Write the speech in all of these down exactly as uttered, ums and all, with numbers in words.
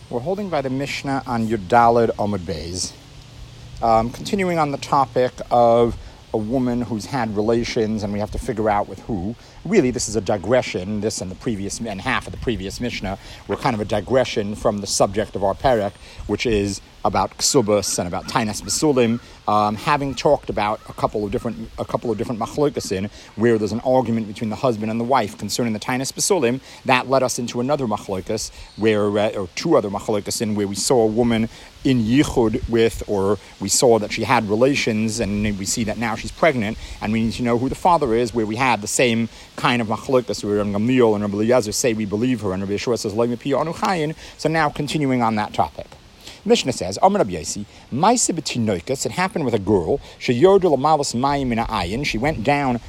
We're holding by the Mishnah on Yudalid Amud Beis. Um, continuing on the topic of a woman who's had relations and we have to figure out with who. Really, this is a digression. This and the previous and half of the previous Mishnah were kind of a digression from the subject of our perek, which is about ksubas and about tainas besulim. Um, having talked about a couple of different a couple of different machlokasin where there's an argument between the husband and the wife concerning the tainas besulim, that led us into another machlokas where uh, or two other machlokasin where we saw a woman in yichud with, or we saw that she had relations, and we see that now she's pregnant, and we need to know who the father is, where we had the same kind of machlokas where Rabbi Gamliel and Rabbi Eliezer say we believe her, and Rabbi Yeshua says, Lo mipi anu chayin. So now continuing on that topic. Mishnah says, Amar Rabbi Yosi, Maisa b'tinoikas, it happened with a girl, sheyordu l'malos mayim min ha'ayin, she went down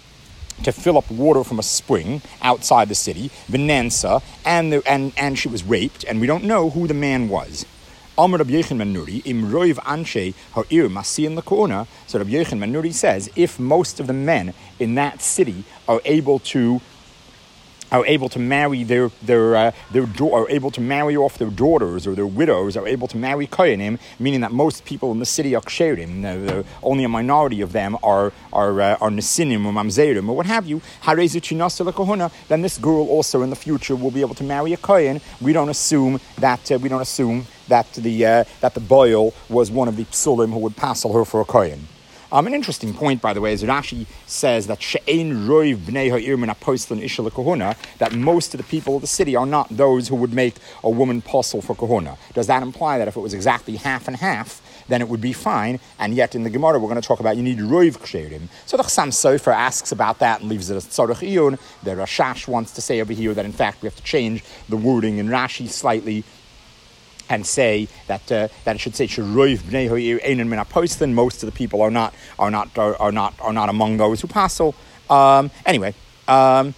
to fill up water from a spring outside the city, v'nensa, and, the, and, and she was raped, and we don't know who the man was. Amar Rabbi Yechon ben Nuri, im roiv anshe ha'ir masiyan l'ko'ona. So Rabbi Yechon ben Nuri says, if most of the men in that city are able to are able to marry their their uh, their do- are able to marry off their daughters, or their widows are able to marry koyanim, meaning that most people in the city are ksherim, uh, only a minority of them are are uh, are nesinim or mamzerim or what have you. Harezu chinasa lekohuna. Then this girl also in the future will be able to marry a kohen. We don't assume that uh, we don't assume that the uh, that the boil was one of the psulim who would passel her for a kohen. Um, an interesting point, by the way, is Rashi says that she'ein roiv bnei ha'ir min ha'posel isha lekohuna, that most of the people of the city are not those who would make a woman posel for kohuna. Does that imply that if it was exactly half and half, then it would be fine? And yet in the Gemara we're going to talk about you need roiv ksherim. So the Chassam Sofer asks about that and leaves it as tzarech iyun. The Rashash wants to say over here that in fact we have to change the wording in Rashi slightly and say that uh, that it should say sheroiv bnei ha'ir einin min ha'posel. Most of the people are not are not are, are not are not among those who passel. Um, anyway, um,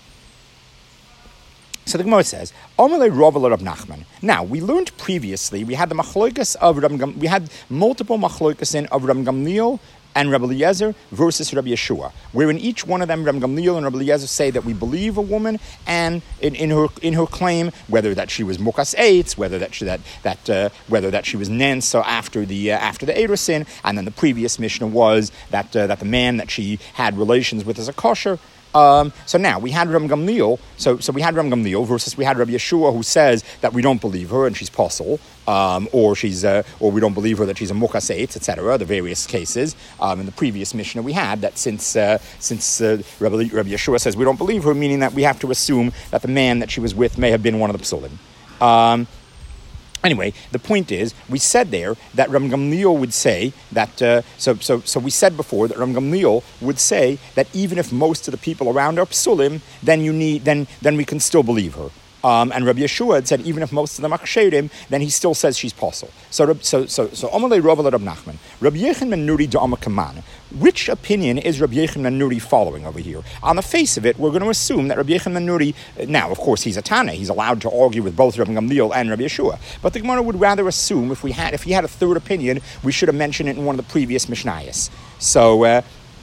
so the Gemara says, Omelei Rava Rab Nachman. Now we learned previously we had the machlokas of Rabbi Gam- we had multiple machlokasin of Rabbi Gamliel and Rabbi Eliezer versus Rabbi Yeshua, where in each one of them, Rabbi Gamliel and Rabbi Eliezer say that we believe a woman and in, in her in her claim, whether that she was mukas eitz, whether that she that that uh, whether that she was nensa after the uh, after the erusin, and then the previous Mishnah was that uh, that the man that she had relations with is a kosher. Um, so now we had Rabbi Gamliel. So so we had Rabbi Gamliel versus we had Rabbi Yeshua, who says that we don't believe her and she's posel, um, or she's uh, or we don't believe her that she's a mukas eitz, et cetera. The various cases. Um, in the previous Mishnah we had that since uh, since uh, Rabbi, Rabbi Yeshua says we don't believe her, meaning that we have to assume that the man that she was with may have been one of the psulim. Um, Anyway, the point is, we said there that Rabbi Gamliel would say that, uh, so so so we said before that Rabbi Gamliel would say that even if most of the people around are psulim, then you need, then then we can still believe her. Um, and Rabbi Yeshua had said even if most of them are ksherim, then he still says she's posel. So so so so Omelei Rava Rab Nachman, Rabbi Yechon ben Nuri de Amakaman. Which opinion is Rabbi Yechon ben Nuri following over here? On the face of it, we're going to assume that Rabbi Yechon ben Nuri, now of course he's a Tana, he's allowed to argue with both Rabbi Gamliel and Rabbi Yeshua, but the Gemara would rather assume if we had if he had a third opinion, we should have mentioned it in one of the previous Mishnayos. So. Uh,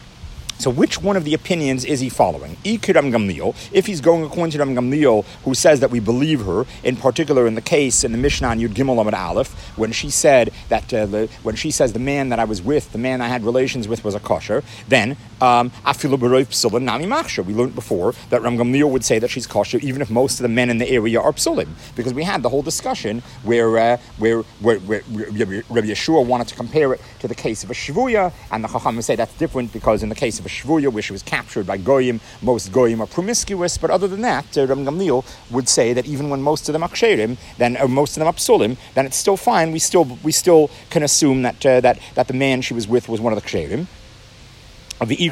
So which one of the opinions is he following? Ikir Rabbi Gamliel, if he's going according to Rabbi Gamliel, who says that we believe her, in particular in the case in the Mishnah on Yud Gimel Amud Aleph, when she said that uh, the, when she says the man that I was with, the man I had relations with was a kosher, then afilu b'roiv psulim nami machshir. We learned before that Rabbi Gamliel would say that she's kosher even if most of the men in the area are psulim, because we had the whole discussion where uh, where, where, where Rabbi Yeshua wanted to compare it to the case of a shvuya, and the Chacham would say that's different because in the case of a shvuya where she was captured by goyim, most goyim are promiscuous, but other than that, uh, Rabbi Gamliel would say that even when most of them are ksherim, then or most of them are psulim, then it's still fine. We still we still can assume that uh, that that the man she was with was one of the ksherim. And if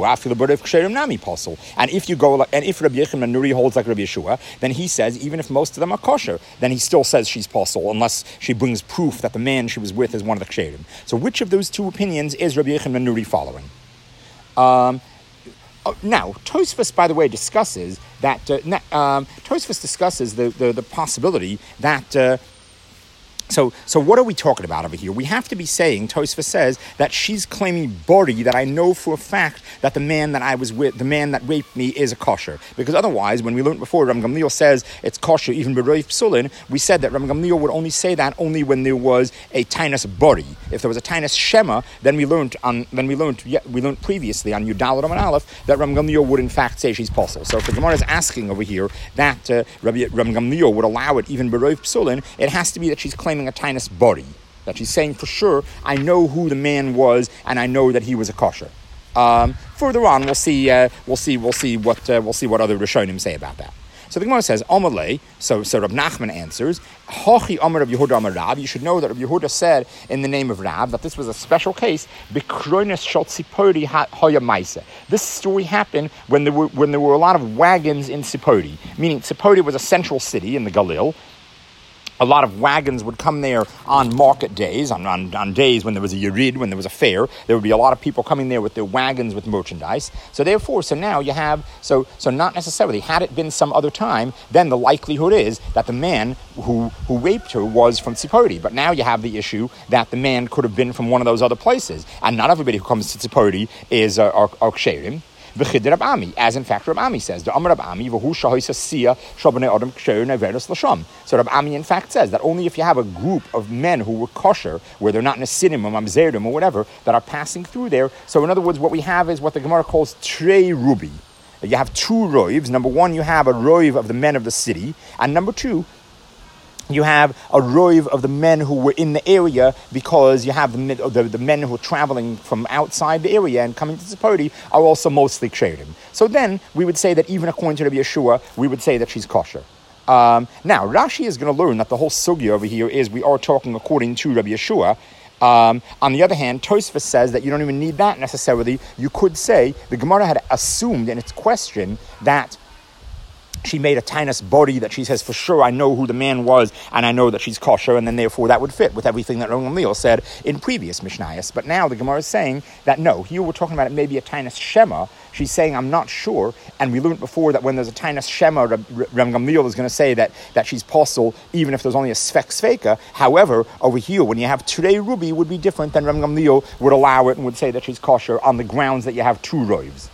you go, and if Rabbi Yechon ben Nuri holds like Rabbi Yeshua, then he says even if most of them are kosher, then he still says she's posel unless she brings proof that the man she was with is one of the ksherim. So which of those two opinions is Rabbi Yechon ben Nuri following? Um, now, Tosfos, by the way, discusses that uh, um, Tosfos discusses the, the, the possibility that uh, So, so what are we talking about over here? We have to be saying, Tosfos says, that she's claiming bori, that I know for a fact that the man that I was with, the man that raped me, is a kosher. Because otherwise, when we learned before, Ram Gamliel says it's kosher, even b'roif psulin, we said that Ram Gamliel would only say that only when there was a tainus bori. If there was a tainus shema, then we learned on, then we learned, yeah, we learned previously on Yudal Ram and Aleph that Ram Gamliel would in fact say she's possible. So if the Gemara is asking over here that uh, Rabbi, Ram Gamliel would allow it even b'roif psulin, it has to be that she's claiming a tainus bori, that she's saying for sure, I know who the man was, and I know that he was a kosher. Um, further on, we'll see, uh, we'll see, we'll see what uh, we'll see what other Rishonim say about that. So the Gemara says, Amalei. So, so Rab Nachman answers, Hachi Amar Rab Yehuda Amar Rab. You should know that Rab Yehuda said in the name of Rab that this was a special case. B'kroines shel Tzipori haya maisa. This story happened when there were when there were a lot of wagons in Tzipori. Meaning Tzipori was a central city in the Galil. A lot of wagons would come there on market days, on, on, on days when there was a yerid, when there was a fair. There would be a lot of people coming there with their wagons with merchandise. So therefore, so now you have, so so not necessarily, had it been some other time, then the likelihood is that the man who, who raped her was from Tzipori. But now you have the issue that the man could have been from one of those other places. And not everybody who comes to Tzipori is uh, are, are ksherim. As in fact Rab Ami says, so Rab Ami in fact says that only if you have a group of men who were kosher, where they're not nesidim or mamzerim or whatever, that are passing through there. So in other words, what we have is what the Gemara calls trei rubi. You have two roivs. Number one, you have a roiv of the men of the city, and number two, you have a roiv of the men who were in the area, because you have the, the, the men who are traveling from outside the area and coming to Tzipori are also mostly ksherim. So then we would say that even according to Rabbi Yeshua, we would say that she's kosher. Um, now, Rashi is going to learn that the whole sugya over here is we are talking according to Rabbi Yeshua. Um, on the other hand, Tosfos says that you don't even need that necessarily. You could say the Gemara had assumed in its question that she made a tainus body, that she says, for sure, I know who the man was, and I know that she's kosher, and then therefore that would fit with everything that Rab Gamliel said in previous Mishnayos. But now the Gemara is saying that no, here we're talking about it maybe a tainus shema. She's saying, I'm not sure, and we learned before that when there's a tainus shema, Rab, Rab Gamliel is going to say that, that she's possible, even if there's only a svek sveka. However, over here, when you have trei rubi, would be different than Rab Gamliel would allow it and would say that she's kosher on the grounds that you have two roivs.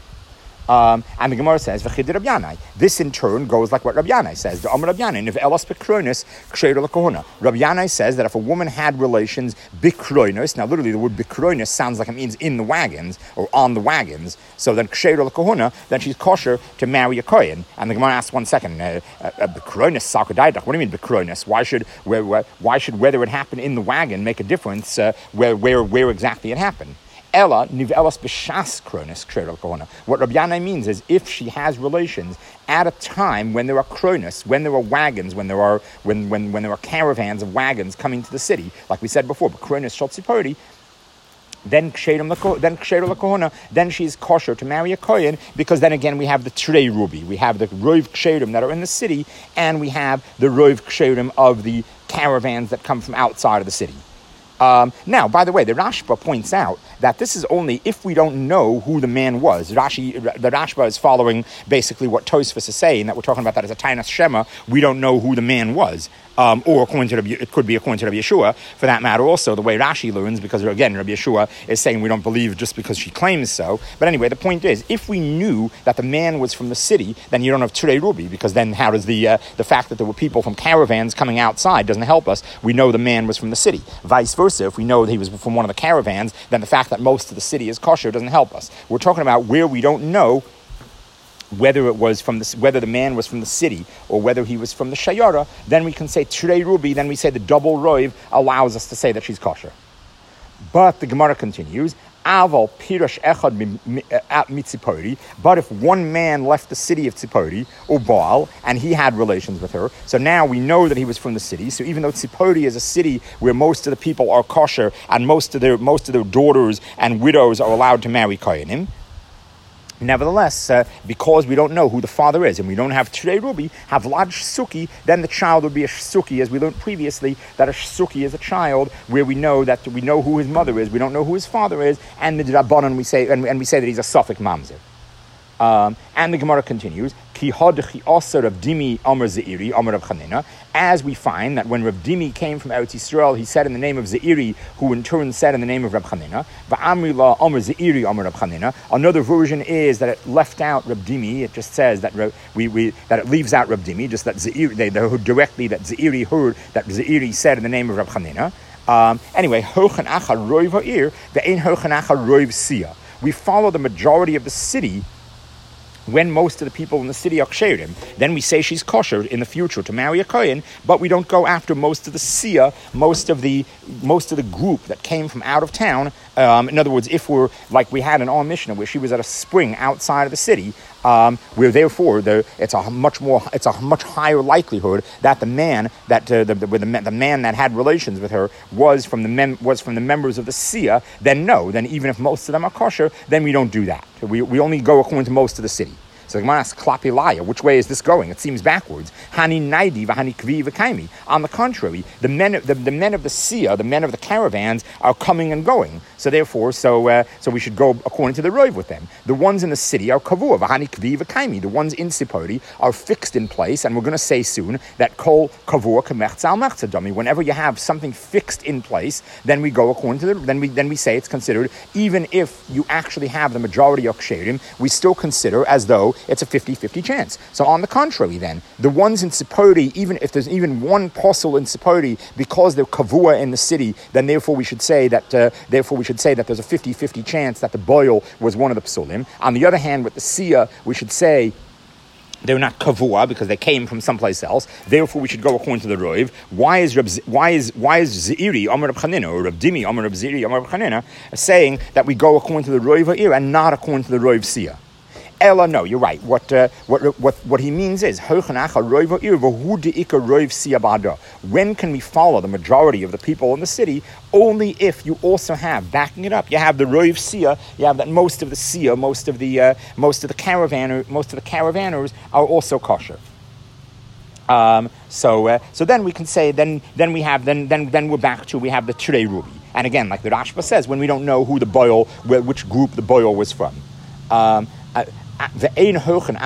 Um, and the Gemara says, V'chid Rab Yanai. This in turn goes like what Rab Yanai says. The Amar Rab Yanai, if elas bikroinus ksheira l'kohuna. Rab Yanai says that if a woman had relations bikroinus, now literally the word bikroinus sounds like it means in the wagons or on the wagons. So then ksheira l'kohuna, then she's kosher to marry a kohen. And the Gemara asks, one second, uh, uh, bikroinus sakadaydach. What do you mean bikroinus? Why should where, where, why should whether it happened in the wagon make a difference uh, where where where exactly it happened? Ella nivelas b'shas kronis ksheira l'kohuna. What Rabbi Yanai means is if she has relations at a time when there are kronis, when there are wagons, when there are when when when there are caravans of wagons coming to the city, like we said before, but kronis shel tzipori, then ksheira then ksheira l'kohuna, then she's kosher to marry a kohen, because then again we have the trei rubi, we have the roiv ksherim that are in the city, and we have the roiv ksherim of the caravans that come from outside of the city. Um, now, by the way, the Rashba points out that this is only if we don't know who the man was. Rashi, the Rashba is following basically what Tosfos is saying, that we're talking about that as a tainus shema. We don't know who the man was. Um, or according to Rabbi, it could be according to Rabbi Yeshua, for that matter also, the way Rashi learns, because again, Rabbi Yeshua is saying we don't believe just because she claims so. But anyway, the point is, if we knew that the man was from the city, then you don't have Trei Rubi, because then how does the uh, the fact that there were people from caravans coming outside doesn't help us? We know the man was from the city. Vice versa, if we know that he was from one of the caravans, then the fact that most of the city is kosher doesn't help us. We're talking about where we don't know whether it was from the, whether the man was from the city or whether he was from the shayara, then we can say Trei Rubi, then we say the double roiv allows us to say that she's kosher. But the Gemara continues, Aval Pirash Echad at Mitzipori, but if one man left the city of Tzipori, or Baal, and he had relations with her, so now we know that he was from the city, so even though Tzipori is a city where most of the people are kosher, and most of their most of their daughters and widows are allowed to marry Kohanim, nevertheless, uh, because we don't know who the father is, and we don't have Trei Rubi, have Lad Shsuki, then the child would be a Shsuki, as we learned previously, that a Shsuki is a child where we know that we know who his mother is, we don't know who his father is, and the Rabbanan we say, and, and we say that he's a Suffolk Mamzer. Um, and the Gemara continues, Ki hadchi asar Rav Dimi Amar Zeiri Amar Rav Chanina, as we find that when Rav Dimi came from Eretz Yisrael, he said in the name of Zeiri, who in turn said in the name of Rav Chanina. Va'amri la Amar Zeiri Amar Rav Chanina. Another version is that it left out Rav Dimi. It just says that we, we that it leaves out Rav Dimi, just that Zeiri, they, they heard directly that Zeiri heard that Zeiri said in the name of Rav Chanina. Um, anyway, Hochan Acha Roiv Ha'ir, Ve'ein Hochan Acha Roiv Sia. We follow the majority of the city when most of the people in the city are ksherim. Then we say she's kosher in the future to marry a kohen, but we don't go after most of the sia, most of the most of the group that came from out of town. Um, in other words, if we're like we had in our Mishnah, where she was at a spring outside of the city, um, where therefore the, it's a much more, it's a much higher likelihood that the man that uh, the, the, the the man that had relations with her was from the mem- was from the members of the sia. Then no, then even if most of them are kosher, then we don't do that. We we only go according to most of the city. So the Gemara asks, Klapi Laya, which way is this going? It seems backwards. Hani Naidi v'hani Kvi v'kaimi. On the contrary, the men, the, the men of the Sia, the men of the caravans, are coming and going. So therefore, so uh, so we should go according to the Rov with them. The ones in the city are Kavua v'hani Kvi v'kaimi. The ones in Sipori are fixed in place, and we're going to say soon that Kol Kavua k'mechza mechza dami. Whenever you have something fixed in place, then we go according to the. Then we then we say it's considered, even if you actually have the majority of ksherim, we still consider as though it's a fifty-fifty chance. So on the contrary then, the ones in Sipori, even if there's even one posel in Sipori, because they're kavua in the city, then therefore we should say that uh, therefore we should say that there's a fifty-fifty chance that the boil was one of the psulim. On the other hand, with the sia, we should say they're not kavua because they came from someplace else. Therefore, we should go according to the Rov. Why is Reb, why is why is Zeiri Amar Reb Chanina or Reb Dimi Amar Reb Zeiri Amar Reb Chanina saying that we go according to the Rov Ha'ir and not according to the Rov sia? Ella, no, you're right. What uh, what what what he means is when can we follow the majority of the people in the city? Only if you also have, backing it up, you have the Rov Sia, you have that most of the Sia, most of the uh, most of the caravanner, most of the caravanners are also kosher. Um, so uh, so then we can say then then we have then then then we're back to we have the Tirei Rubi. And again, like the Rashba says, when we don't know who the boil, which group the boil was from. Um, uh, But what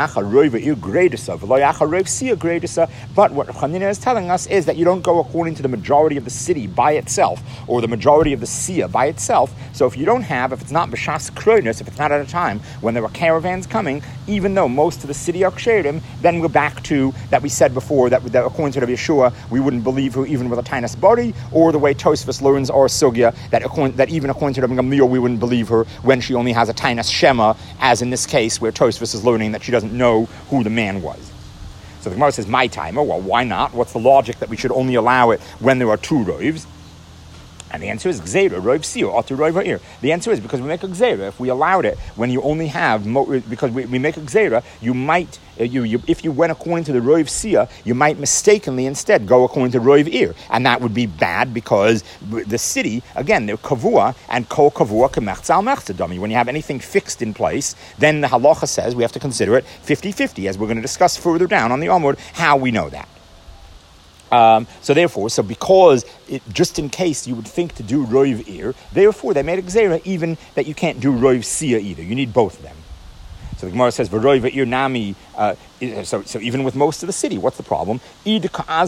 Chanina is telling us is that you don't go according to the majority of the city by itself, or the majority of the sia by itself. So if you don't have, if it's not b'shas kronos, if it's not at a time when there were caravans coming, even though most of the city are ksherim, then we're back to that we said before that, that according to Rabbi Yeshua, we wouldn't believe her even with a tainas body, or the way Tosfos learns our sugya that according, that even according to Rabbi Gamliel, we wouldn't believe her when she only has a tainas shema, as in this case where Tosfos is learning that she doesn't know who the man was. So the Gemara says, my timer, well, why not? What's the logic that we should only allow it when there are two rovs? And the answer is Gzeira, Rov Sio, Otter Rov Ha'ir. The answer is because we make a Gzeira. If we allowed it, when you only have, mo- because we, we make a Gzeira, you might, uh, you, you, if you went according to the Rov Sia, you might mistakenly instead go according to Rov Ir. And that would be bad because the city, again, they're Kavua, and Kol Kavua Kemechza Al Mechza Dami. When you have anything fixed in place, then the halacha says we have to consider it fifty-fifty, as we're going to discuss further down on the Amud, how we know that. Um, so therefore, so because it, just in case you would think to do Rov Ir, therefore they made a Gzeira even that you can't do Rov Sia either. You need both of them. So the Gemara says, "V'Rov Ir nami." Uh, so, so even with most of the city, what's the problem? If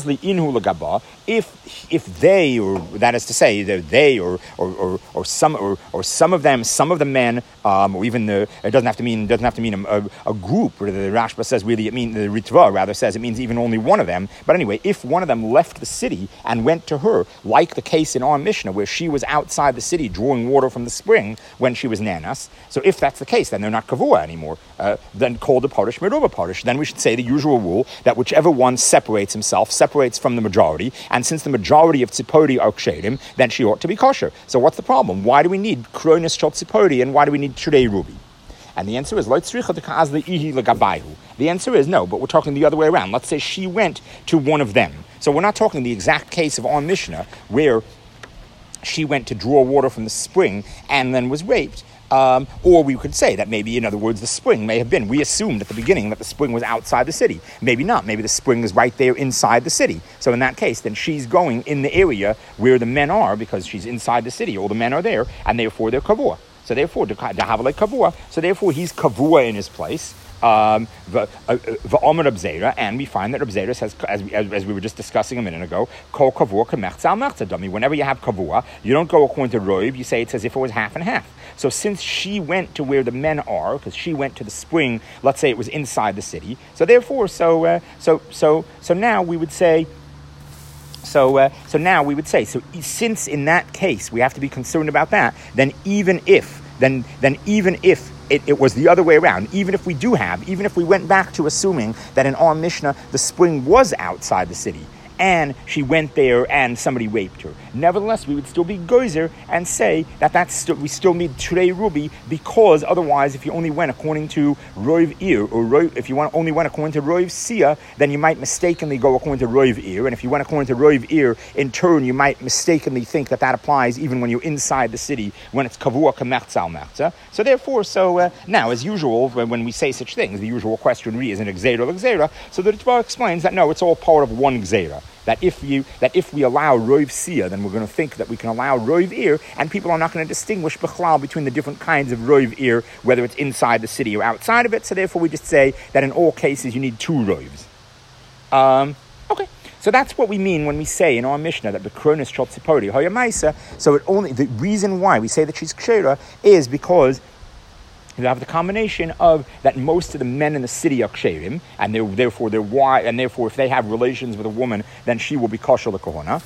if they, or that is to say, they or or, or, or some or, or some of them, some of the men, um, or even the it doesn't have to mean doesn't have to mean a, a group. Or the Rashba says really it means the Ritva rather says it means even only one of them. But anyway, if one of them left the city and went to her, like the case in our Mishnah where she was outside the city drawing water from the spring when she was nanas. So if that's the case, then they're not kavua anymore. Uh, then called the parish meruba parish. Then we should say the usual rule that whichever one separates himself, separates from the majority, and since the majority of tzipori are ksherim, then she ought to be kosher. So what's the problem? Why do we need kronis shel tzipori, and why do we need Tirei Rubi? And the answer is, the answer is no, but we're talking the other way around. Let's say she went to one of them. So we're not talking the exact case of our Mishnah, where she went to draw water from the spring and then was raped. Um, or we could say that maybe, in other words, the spring may have been. We assumed at the beginning that the spring was outside the city. Maybe not. Maybe the spring is right there inside the city. So in that case, then she's going in the area where the men are because she's inside the city. All the men are there, and therefore they're kavua. So therefore, dehavale kavua. So therefore, he's kavua in his place. Um, the Omer Reb Zera, and we find that Reb Zera says, as we, as, as we were just discussing a minute ago, kol kavua k'mechza al mechza dami. Whenever you have kavua, you don't go according to Roiv. You say it's as if it was half and half. So since she went to where the men are, because she went to the spring, let's say it was inside the city. So therefore, so uh, so so so now we would say. So, uh, so now we would say, so since in that case we have to be concerned about that, then even if, then, then even if it, it was the other way around, even if we do have, even if we went back to assuming that in our Mishnah the spring was outside the city, and she went there and somebody raped her. Nevertheless, we would still be gozer and say that that's still, we still need Turei Ruby, because otherwise, if you only went according to Roiv Ir, or Roiv, if you want, only went according to Roiv Sia, then you might mistakenly go according to Roiv Ir, and if you went according to Roiv Ir, in turn, you might mistakenly think that that applies even when you're inside the city, when it's Kavua K'mechza al Mechza. So therefore, so uh, now, as usual, when, when we say such things, the usual question really is an Gzeira l'Gzeira, so the Ritva explains that no, it's all part of one Gzeira. That if you that if we allow Roiv Sia, then we're going to think that we can allow Roiv Ir, and people are not going to distinguish Bechlal between the different kinds of Roiv Ir, whether it's inside the city or outside of it. So therefore, we just say that in all cases you need two Roivs. Um, okay, so that's what we mean when we say in our Mishnah that the Kronis Shal Tzipori Hoyamaisa. So it only the reason why we say that she's Kshera is because you have the combination of that most of the men in the city are ksherim, and they're, therefore they're why, and therefore if they have relations with a woman, then she will be kosher l'kohona.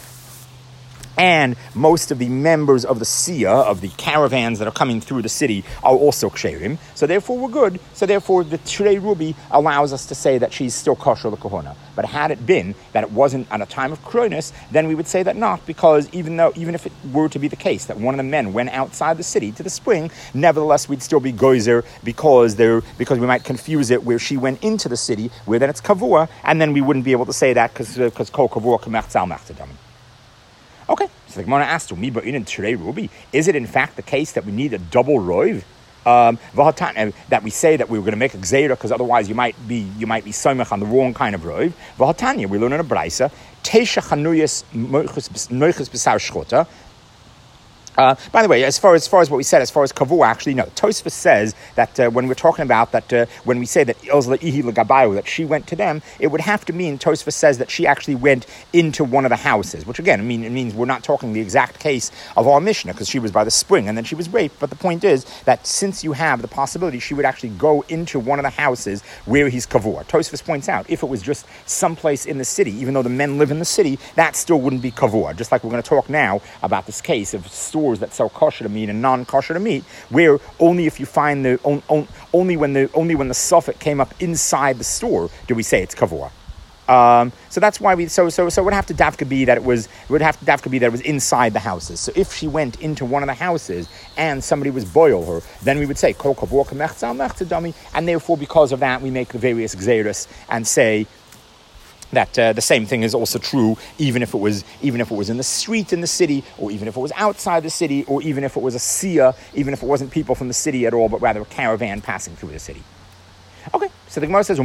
And most of the members of the Sia, of the caravans that are coming through the city, are also ksherim. So therefore we're good. So therefore the Turei Ruby allows us to say that she's still kosher l'kohona. But had it been that it wasn't at a time of Kronis, then we would say that not, because even though, even if it were to be the case that one of the men went outside the city to the spring, nevertheless we'd still be gozer, because there, because we might confuse it where she went into the city, where then it's kavua, and then we wouldn't be able to say that because because kol kavua k'mechza al mechza dami. Okay, so the Gemara asked, "Mi ba'in in Turei Ruby? Is it in fact the case that we need a double roiv? Um, that we say that we were going to make a gzeira because otherwise you might be you might be soimach on the wrong kind of roiv. V'hatanya, we learn in a braysa, teisha chanuyas noiches b'sar shchota." Uh, by the way, as far as far as what we said, as far as kavua, actually, no. Tosfos says that uh, when we're talking about that, uh, when we say that Ilzla Ihi L'Gabayu, that she went to them, it would have to mean, Tosfos says that she actually went into one of the houses, which again, I mean, it means we're not talking the exact case of our Mishnah, because she was by the spring and then she was raped. But the point is that since you have the possibility, she would actually go into one of the houses where he's kavua. Tosfos points out, if it was just someplace in the city, even though the men live in the city, that still wouldn't be kavua. Just like we're going to talk now about this case of stores that sell kosher meat and non-kosher meat, where only if you find the on, on, only when the only when the suffix came up inside the store do we say it's kavua. Um, so that's why we so so so it would have to dafka be that it was it would have to dafka be that it was inside the houses. So if she went into one of the houses and somebody was boil her, then we would say kol kavua k'mechza al mechza dami, and therefore because of that we make the various gzeiros and say that uh, the same thing is also true even if it was even if it was in the street in the city, or even if it was outside the city, or even if it was a sia, even if it wasn't people from the city at all, but rather a caravan passing through the city. Okay, so the Gemara says,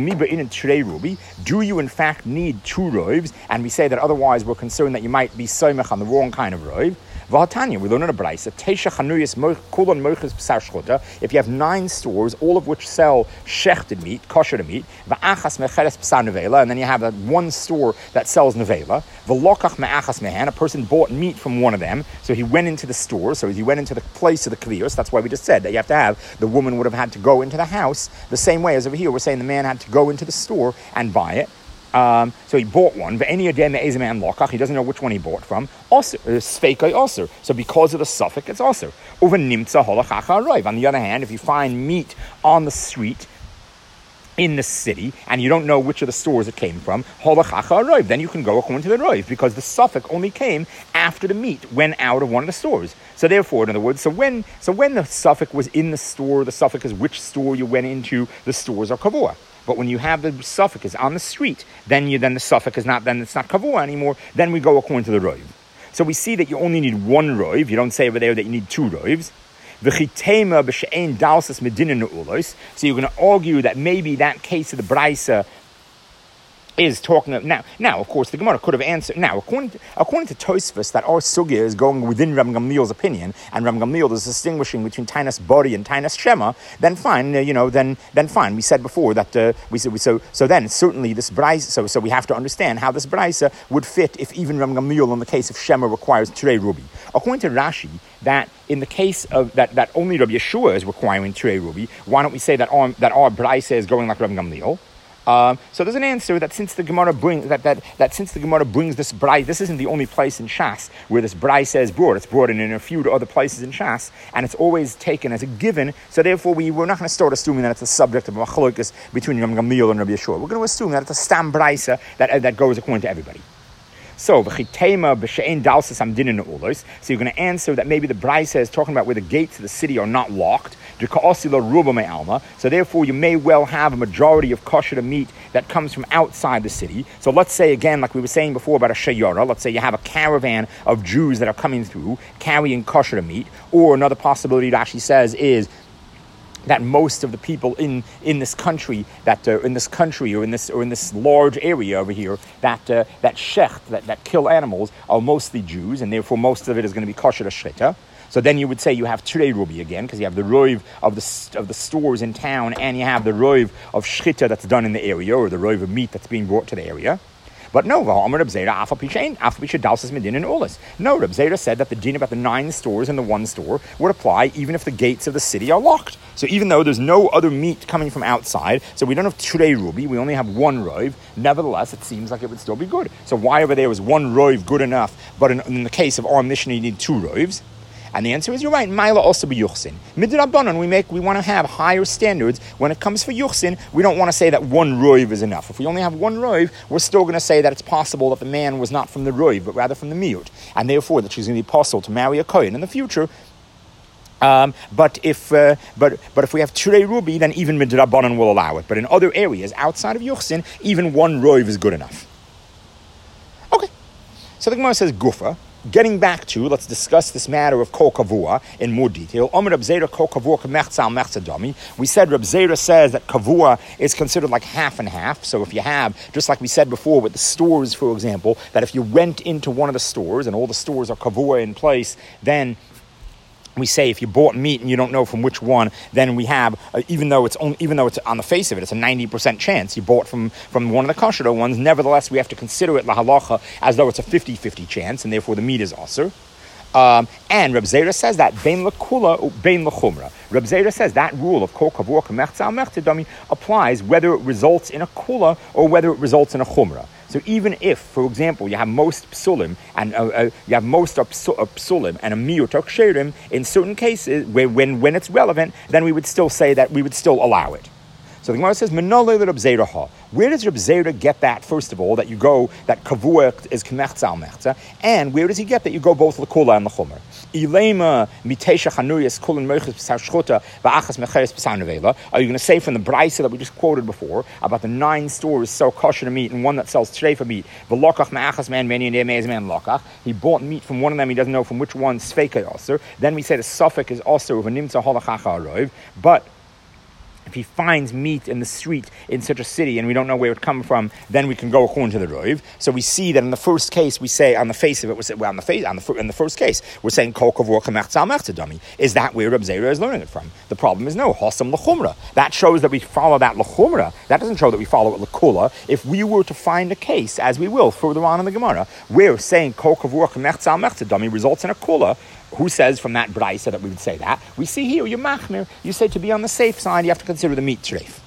do you in fact need two roivs? And we say that otherwise we're concerned that you might be soimach on the wrong kind of roiv. V'hatanya, we learn in a braysa, teisha chanuyas kulon moiches b'sar shchota. If you have nine stores, all of which sell shechted meat, kosher meat, v'achas mecheres b'sar nevela, and then you have that one store that sells nevela. V'lokach me'achas mehan, a person bought meat from one of them, so he went into the store, so he went into the place of the kliyos. That's why we just said that you have to have, the woman would have had to go into the house, the same way as over here we're saying the man had to go into the store and buy it. Um, so he bought one, but any again the man lokach, he doesn't know which one he bought from. Also, sfeikai also. So because of the suffix, it's also. Over nimtza holachacha roiv. On the other hand, if you find meat on the street in the city and you don't know which of the stores it came from, holachacha roiv, then you can go according to the roiv, because the suffix only came after the meat went out of one of the stores. So therefore, in other words, so when so when the suffix was in the store, the suffix is which store you went into. The stores are kavua. But when you have the suffix on the street, then you then the suffix is not then it's not kavua anymore. Then we go according to the roiv. So we see that you only need one roiv. You don't say over there that you need two roivs. So you're going to argue that maybe that case of the braysa is talking of, now, now, of course, the Gemara could have answered, now, according to, according to Tosfos, that our sugya is going within Reb Gamliel's opinion, and Reb Gamliel is distinguishing between Tainas Bori and Tainas Shema, then fine, uh, you know, then then fine. We said before that, uh, we said, we, so so then certainly this Braisa, so, so we have to understand how this Braisa would fit if even Reb Gamliel in the case of Shema requires Trei Rubi. According to Rashi, that in the case of, that, that only Reb Yeshua is requiring Trei Rubi, why don't we say that our, that our Braisa is going like Reb Gamliel? Um, so there's an answer that since the Gemara brings that, that that since the Gemara brings this Brai, this isn't the only place in Shas where this Brai says brought. It's brought in in a few other places in Shas, and it's always taken as a given. So therefore, we we're not going to start assuming that it's a subject of machlokes between Reb Gamliel and Reb Yeshua. We're going to assume that it's a stam Braisa that that goes according to everybody. So, so you're going to answer that maybe the Braisa is talking about where the gates of the city are not locked. So therefore, you may well have a majority of kosher meat that comes from outside the city. So let's say, again, like we were saying before about a shayara, let's say you have a caravan of Jews that are coming through carrying kosher meat. Or another possibility that Rashi says is that most of the people in, in this country, that uh, in this country or in this or in this large area over here, that uh, that shecht, that, that kill animals, are mostly Jews, and therefore most of it is going to be kosher shchita. So then you would say you have Trei Rubi again, because you have the roiv of the of the stores in town, and you have the roiv of shchita that's done in the area, or the roiv of meat that's being brought to the area. But no, Reb Zera No, Reb Zera said that the din about the nine stores and the one store would apply even if the gates of the city are locked. So even though there's no other meat coming from outside, so we don't have Trei Rubi, we only have one roiv, nevertheless, it seems like it would still be good. So why over there was one roiv good enough, but in, in the case of our Mishnah, you need two roivs? And the answer is, you're right. Maila also be yuchsin. Midrabanan, we make we want to have higher standards when it comes for yuchsin. We don't want to say that one roiv is enough. If we only have one roiv, we're still going to say that it's possible that the man was not from the roiv, but rather from the miut, and therefore that she's going to be possible to marry a kohen in the future. Um, but if uh, but but if we have Trei Rubi, then even midrabanan will allow it. But in other areas outside of yuchsin, even one roiv is good enough. Okay, so the Gemara says gufa. Getting back to, let's discuss this matter of kol kavua in more detail. Omer Reb Zera kol kavua k'mechzal mechzadami. We said Reb Zera says that kavua is considered like half and half. So if you have, just like we said before with the stores, for example, that if you went into one of the stores and all the stores are kavua in place, then we say if you bought meat and you don't know from which one, then we have, uh, even though it's only, even though it's on the face of it, it's a ninety percent chance you bought from, from one of the kosher ones. Nevertheless, we have to consider it la halacha as though it's a fifty-fifty chance, and therefore the meat is aser. Um, and Reb Zera says that bein lekula bein lechumra. Reb Zera says that rule of kol kavua k'mechzal mechzadami applies whether it results in a kula or whether it results in a chumra. So even if, for example, you have most psulim and uh, uh, you have most of psulim and a miut or ksherim, in certain cases, where, when when it's relevant, then we would still say that we would still allow it. So the Gemara says, "Menolei Reb Zera ha." Where does Reb Zera get that? First of all, that you go that kavua is k'mechzal mechza, and where does he get that you go both lekula and lechumer? Ilema mitesha chanuyas kulin meichus b'sar shchuta va'achas mecheres b'sar nevela. Are you going to say from the brisa that we just quoted before about the nine stores sell kosher meat and one that sells treifa meat? V'lokach me'achas man meni and emez man lokach. He bought meat from one of them. He doesn't know from which one sveika also. Then we say the suffix is also of a nimtza holachacha arov, but if he finds meat in the street in such a city and we don't know where it come from, then we can go according to the roiv. So we see that in the first case, we say on the face of it, we say, well, on the face, on the in the first case, we're saying kol kavua k'mechzal mechzadami. Is that where Reb Zera is learning it from? The problem is no, hosam lechumra. That shows that we follow that lechumra. That doesn't show that we follow it lekula. If we were to find a case, as we will further on in the Gemara, where saying kol kavua k'mechzal mechzadami results in a kula, who says from that brisa that we would say that? We see here, you're machmir. You say to be on the safe side, you have to consider the meat treif.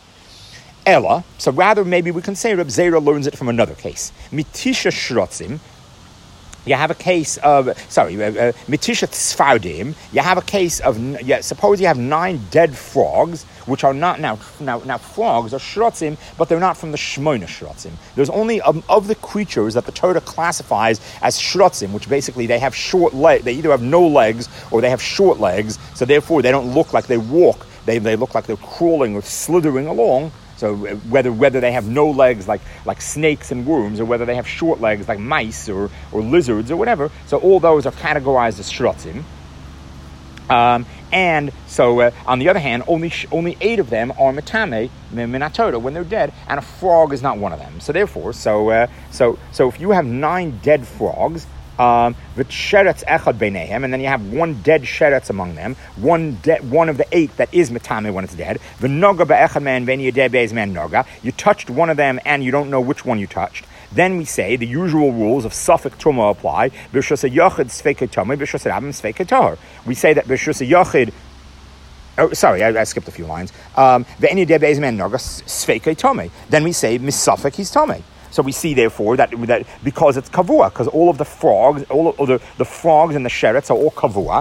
Ella, so rather maybe we can say Reb Zera learns it from another case. Mitisha shrotzim. You have a case of, sorry, Mitisha Tzfardim, you have a case of, yeah, suppose you have nine dead frogs, which are not, now, now, now frogs are shrotzim, but they're not from the Shmoina shrotzim. There's only, um, of the creatures that the Torah classifies as shrotzim, which basically they have short legs, they either have no legs or they have short legs, so therefore they don't look like they walk, they, they look like they're crawling or slithering along. So whether whether they have no legs like, like snakes and worms, or whether they have short legs like mice or, or lizards or whatever, so all those are categorized as shrotzim. Um, and so, uh, on the other hand, only sh- only eight of them are metame minatora when they're dead, and a frog is not one of them. So therefore, so uh, so so if you have nine dead frogs, um, v'sheretz echad beinehem, and then you have one dead sheretz among them, one de- one of the eight that is metame when it's dead. V'noga be'echad man v'ni yedei be'ez man noga. You touched one of them, and you don't know which one you touched. Then we say the usual rules of Suffolk Tumah apply. B'shus Yachid Sveika Tumah, B'shus Rabim Sveika Tahor. We say that B'shus Yachid. Oh, sorry, I, I skipped a few lines. Um, Ve'eni de Be'ezman Nogas Sveika Tumah. Then we say Misuffolk He's Tumah. So we see, therefore, that that because it's kavua, because all of the frogs, all of the, the frogs and the sherets are all kavua.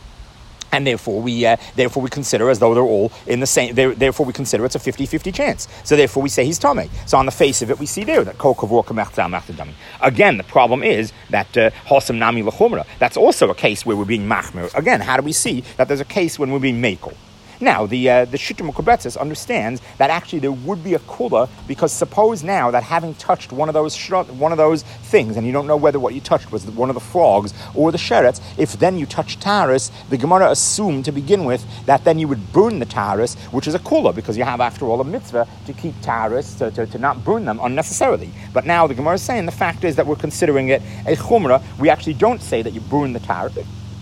And therefore we uh, therefore we consider as though they're all in the same. Therefore we consider it's a fifty-fifty chance. So therefore we say he's tamei. So on the face of it, we see there that kol kavur kamechtzam machzadami. Again, the problem is that hosam nami lechumra. That's also a case where we're being machmir. Again, how do we see that there's a case when we're being mekel? Now, the uh, the Shittim Kubetzis understands that actually there would be a kula, because suppose now that having touched one of those shrut, one of those things, and you don't know whether what you touched was one of the frogs or the sherets, if then you touch taris, the Gemara assumed to begin with that then you would burn the taris, which is a kula, because you have, after all, a mitzvah to keep taris, to, to, to not burn them unnecessarily. But now the Gemara is saying the fact is that we're considering it a chumrah. We actually don't say that you burn the taris.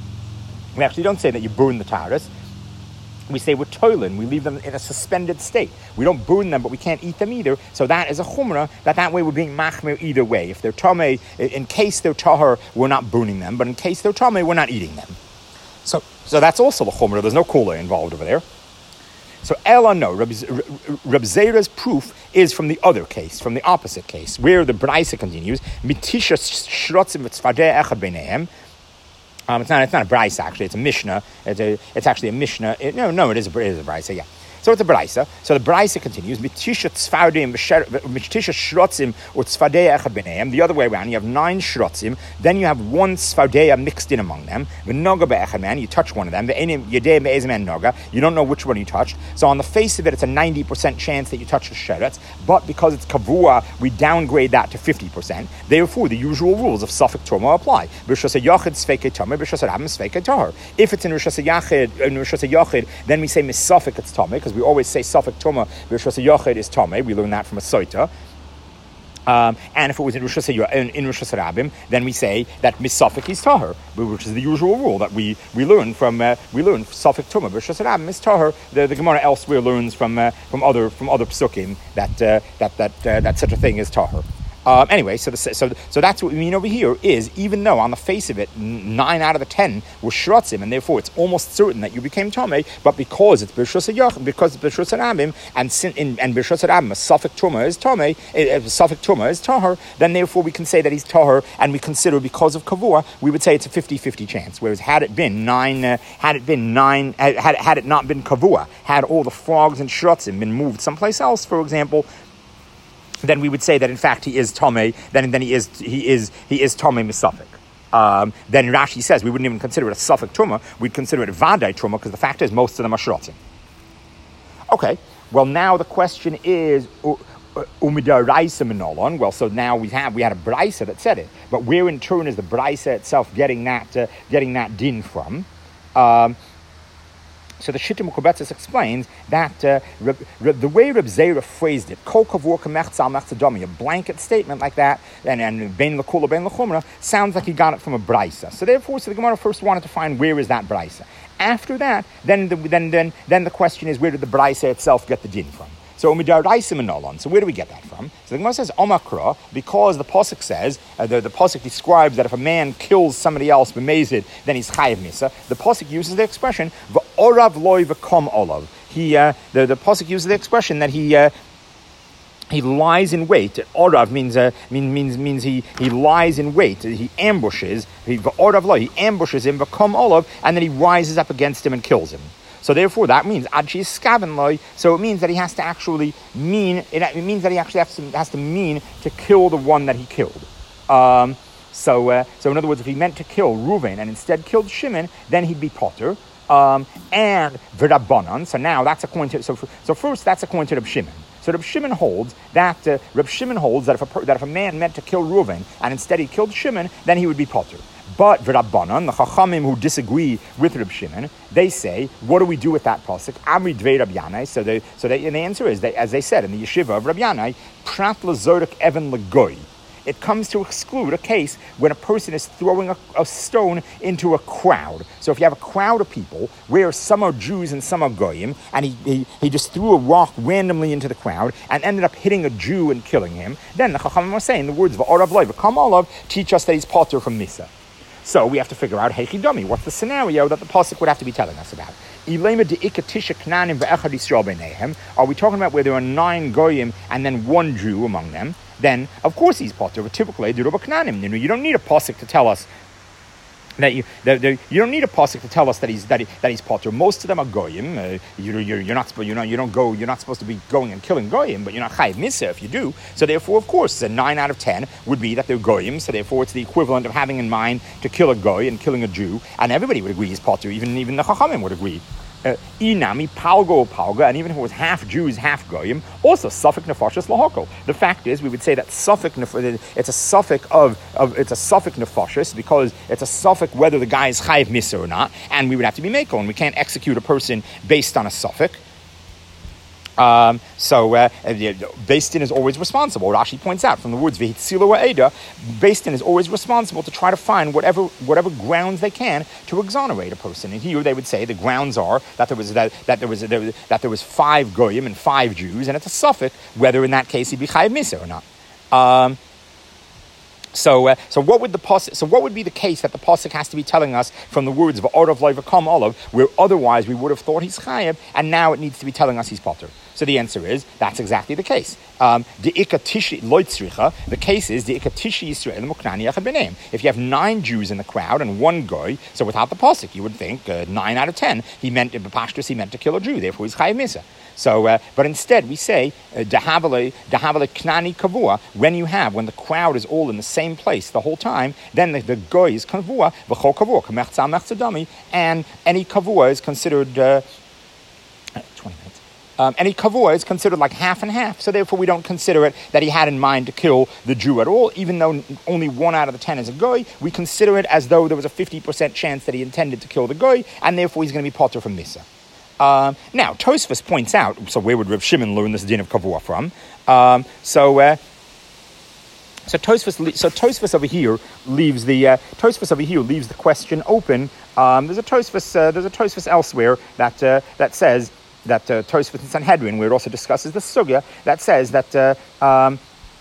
We actually don't say that you burn the taris. We say we're toilin, we leave them in a suspended state. We don't burn them, but we can't eat them either. So that is a chumrah, that that way we're being machmir either way. If they're tamei, in case they're tahor, we're not burning them, but in case they're tamei, we're not eating them. So so that's also the chumrah. There's no kula involved over there. So Ella, no, Reb, Reb Zera's proof is from the other case, from the opposite case, where the Braisa continues, mitisha shrotzim v'tzfadeh echad b'neihem. Um, it's not. It's not a brisa actually. It's a mishnah. It's a. It's actually a mishnah. It, no, no, it is a. It is a brisa. Yeah. So it's a brisa. So the brisa continues. Mitisha tzfardim, mitisha shrotzim, or tzfadeya echad b'neihem. The other way around. You have nine shrotzim. Then you have one tzfadeya mixed in among them. V'noga be'echad man. You touch one of them. Ve'enim yedei be'ez man noga. You don't know which one you touched. So on the face of it, it's a ninety percent chance that you touch the sheretz. But because it's kavua, we downgrade that to fifty percent. Therefore, the usual rules of Suffolk Tumah apply. B'shus yachid sveikei tameh. B'shus rabim sveikei tahor. If it's in Rishus yachid, in Rishus yachid, then we say misuffolk it's tameh, because we always say Suffolk Tumah, Rishus Yachid is Tameh. We learn that from a Soita. Um, and if it was in Rishus in, in Rishus Rabim, then we say that Misuffolk is Tahor, which is the usual rule that we we learn from uh, we learn Suffolk Tumah. Rishus Rabim is Tahor. The, the Gemara elsewhere learns from uh, from other from other psukim that uh, that that uh, that such a thing is Tahor. Um, anyway, so the, so so that's what we mean over here is, even though on the face of it, nine out of the ten were shrotzim, and therefore it's almost certain that you became tamei, but because it's b'shus yachid, because it's b'shus rabim, and sin, in, and b'shus rabim, a Suffolk Tumah is tamei, a Suffolk Tumah is tahor, then therefore we can say that he's tahor, and we consider because of kavua, we would say it's a fifty-fifty chance. Whereas had it been nine, uh, had it been nine, had had it not been kavua, had all the frogs and shrotzim been moved someplace else, for example, then we would say that in fact he is tamei. Then then he is he is he is tamei misuffolk. Um, then Rashi says we wouldn't even consider it a Suffolk Tumah. We'd consider it a Vadai Tumah, because the fact is most of them are shrotzim. Okay. Well, now the question is umidaraisa minolon. Well, so now we have we had a brisa that said it, but where in turn is the brisa itself getting that uh, getting that din from? Um, So the Shittim Kubetzis explains that uh, Reb, Reb, the way Reb Zera phrased it, kol kavur kamechtzal mechtzadami, a blanket statement like that, and and bein lekula bein lechumra, sounds like he got it from a brisa. So therefore, so the Gemara first wanted to find where is that brisa. After that, then the, then then then the question is, where did the brisa itself get the din from? So umidaraisa minolon. So where do we get that from? So the Gemara says omakra, because the pasuk says uh, the the pasuk describes that if a man kills somebody else b'mezid, then he's chayiv misa. The pasuk uses the expression v'orav loy v'kom olav. He uh, the the pasuk uses the expression that he. Uh, He lies in wait. Orav means uh, means means means he, he lies in wait. He ambushes. He orav lo. He ambushes him. V'kom olav, and then he rises up against him and kills him. So therefore, that means adchi skaven loy. So it means that he has to actually mean. It, it means that he actually has to, has to mean to kill the one that he killed. Um, so uh, so in other words, if he meant to kill Reuven and instead killed Shimon, then he'd be potter. Um, and v'rabbanan. So now that's according to. So so first that's according to Reb Shimon. So Reb Shimon holds that uh, Reb Shimon holds that if a that if a man meant to kill Reuven and instead he killed Shimon, then he would be potter. But V'Rabbanan, the Chachamim who disagree with Reb Shimon, they say, what do we do with that pasuk? Amri Dvei Rab Yanai. So, they, so they, and the answer is, they, as they said in the yeshiva of Rab Yanai, Prat Lazorek Evan Lagoy. It comes to exclude a case when a person is throwing a, a stone into a crowd. So if you have a crowd of people where some are Jews and some are Goyim, and he, he, he just threw a rock randomly into the crowd and ended up hitting a Jew and killing him, then the Chachamim are saying the words of Orav Loy, V'kam Olav, teach us that he's potter from Misa. So we have to figure out, Heichidami, what's the scenario that the pasuk would have to be telling us about? Are we talking about where there are nine Goyim and then one Jew among them? Then, of course, he's potter. Typically, you don't need a pasuk to tell us that you that, that, you don't need a pasuk to tell us that he's that, he, that he's potter. Most of them are goyim. Uh, you, you're, you're not supposed you know you don't go you're not supposed to be going and killing goyim, but you're not chayiv misa if you do. So therefore, of course, a nine out of ten would be that they're goyim. So therefore, it's the equivalent of having in mind to kill a goy and killing a Jew, and everybody would agree he's potter. Even even the chachamim would agree. Inami palgo palga, and even if it was half Jews, half goyim, also suffik nefashos lahokol. The fact is, we would say that suffik it's a suffik of, of it's a suffik nefashos because it's a suffik whether the guy is chayiv misa or not, and we would have to be meko, and we can't execute a person based on a suffik. Um, so, uh, Beis Din is always responsible. Rashi points out from the words V'hitzilo Eda, Beis Din is always responsible to try to find whatever whatever grounds they can to exonerate a person. And here they would say the grounds are that there was that, that there was there was, that there was five goyim and five Jews, and it's a suffix whether in that case he'd be chayiv misa or not. Um, So, uh, so what would the pasuk? So, what would be the case that the pasuk has to be telling us from the words of Orav Loy V'kam Olav, where otherwise we would have thought he's chayiv, and now it needs to be telling us he's potter? So the answer is that's exactly the case. Um, the ikatishi loitzricha. The case is the ikatishi Yisrael muknani yachad b'neim. If you have nine Jews in the crowd and one goy, so without the pasuk, you would think uh, nine out of ten he meant in Pashtus he meant to kill a Jew, therefore he's chayiv misa. So, uh, but instead we say dahavale dahavale knani kavua. When you have when the crowd is all in the same place the whole time, then the, the goy is kavua v'chol kavua kamechza mechzadami, and any kavua is considered uh, twenty minutes. Um, any kavua is considered like half and half. So therefore, we don't consider it that he had in mind to kill the Jew at all, even though only one out of the ten is a goy. We consider it as though there was a fifty percent chance that he intended to kill the goy, and therefore he's going to be potter from misa. Um, now, Tosfos points out, so where would Reb Shimon learn this din of kavua from? Um, so, uh, so Tosfos, so Tosfos over here leaves the uh, Tosfos over here leaves the question open. Um, there's a Tosfos, uh, there's a Tosfos elsewhere that uh, that says that uh, Tosfos in Sanhedrin, where it also discusses the sugya, that says that. Uh, um,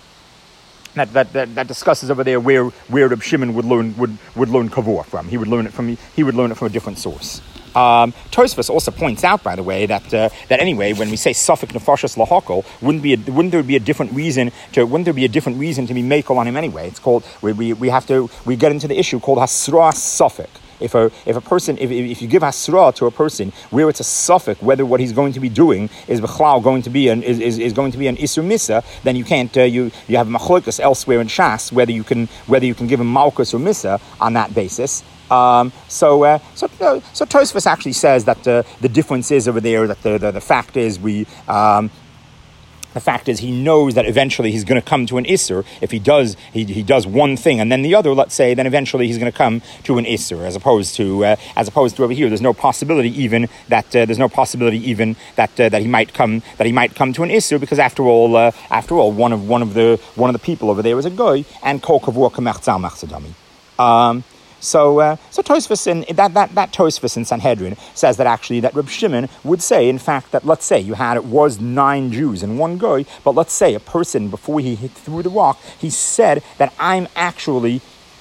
That, that, that, that discusses over there where where Reb Shimon would learn would, would learn kavua from. He would learn it from he would learn it from a different source. Um, Tosfos also points out, by the way, that uh, that anyway, when we say suffik nefashos lahokol, wouldn't be a, wouldn't there be a different reason to wouldn't there be a different reason to be makel on him anyway? It's called we we, we have to we get into the issue called hasra suffik. If a if a person if if you give hasra to a person where it's a suffix whether what he's going to be doing is b'chlal going to be an is, is, is going to be an isur misa, then you can't uh, you you have machlokas elsewhere in Shas whether you can whether you can give him malchus or misa on that basis. Um, so uh, so uh, so Tosfos actually says that uh, the difference is over there that the the, the fact is we. Um, The fact is, he knows that eventually he's going to come to an isser. If he does, he he does one thing and then the other. Let's say, then eventually he's going to come to an isser, as opposed to uh, as opposed to over here. There's no possibility even that uh, there's no possibility even that uh, that he might come that he might come to an isser, because after all, uh, after all, one of one of the one of the people over there is a goy, and kol kavua kamechzal machzadami. Um So, uh, so Tosfos in that that that Tosfos in Sanhedrin says that actually that Reb Shimon would say, in fact, that let's say you had it was nine Jews and one goy, but let's say a person before he hit through the rock, he said that I'm actually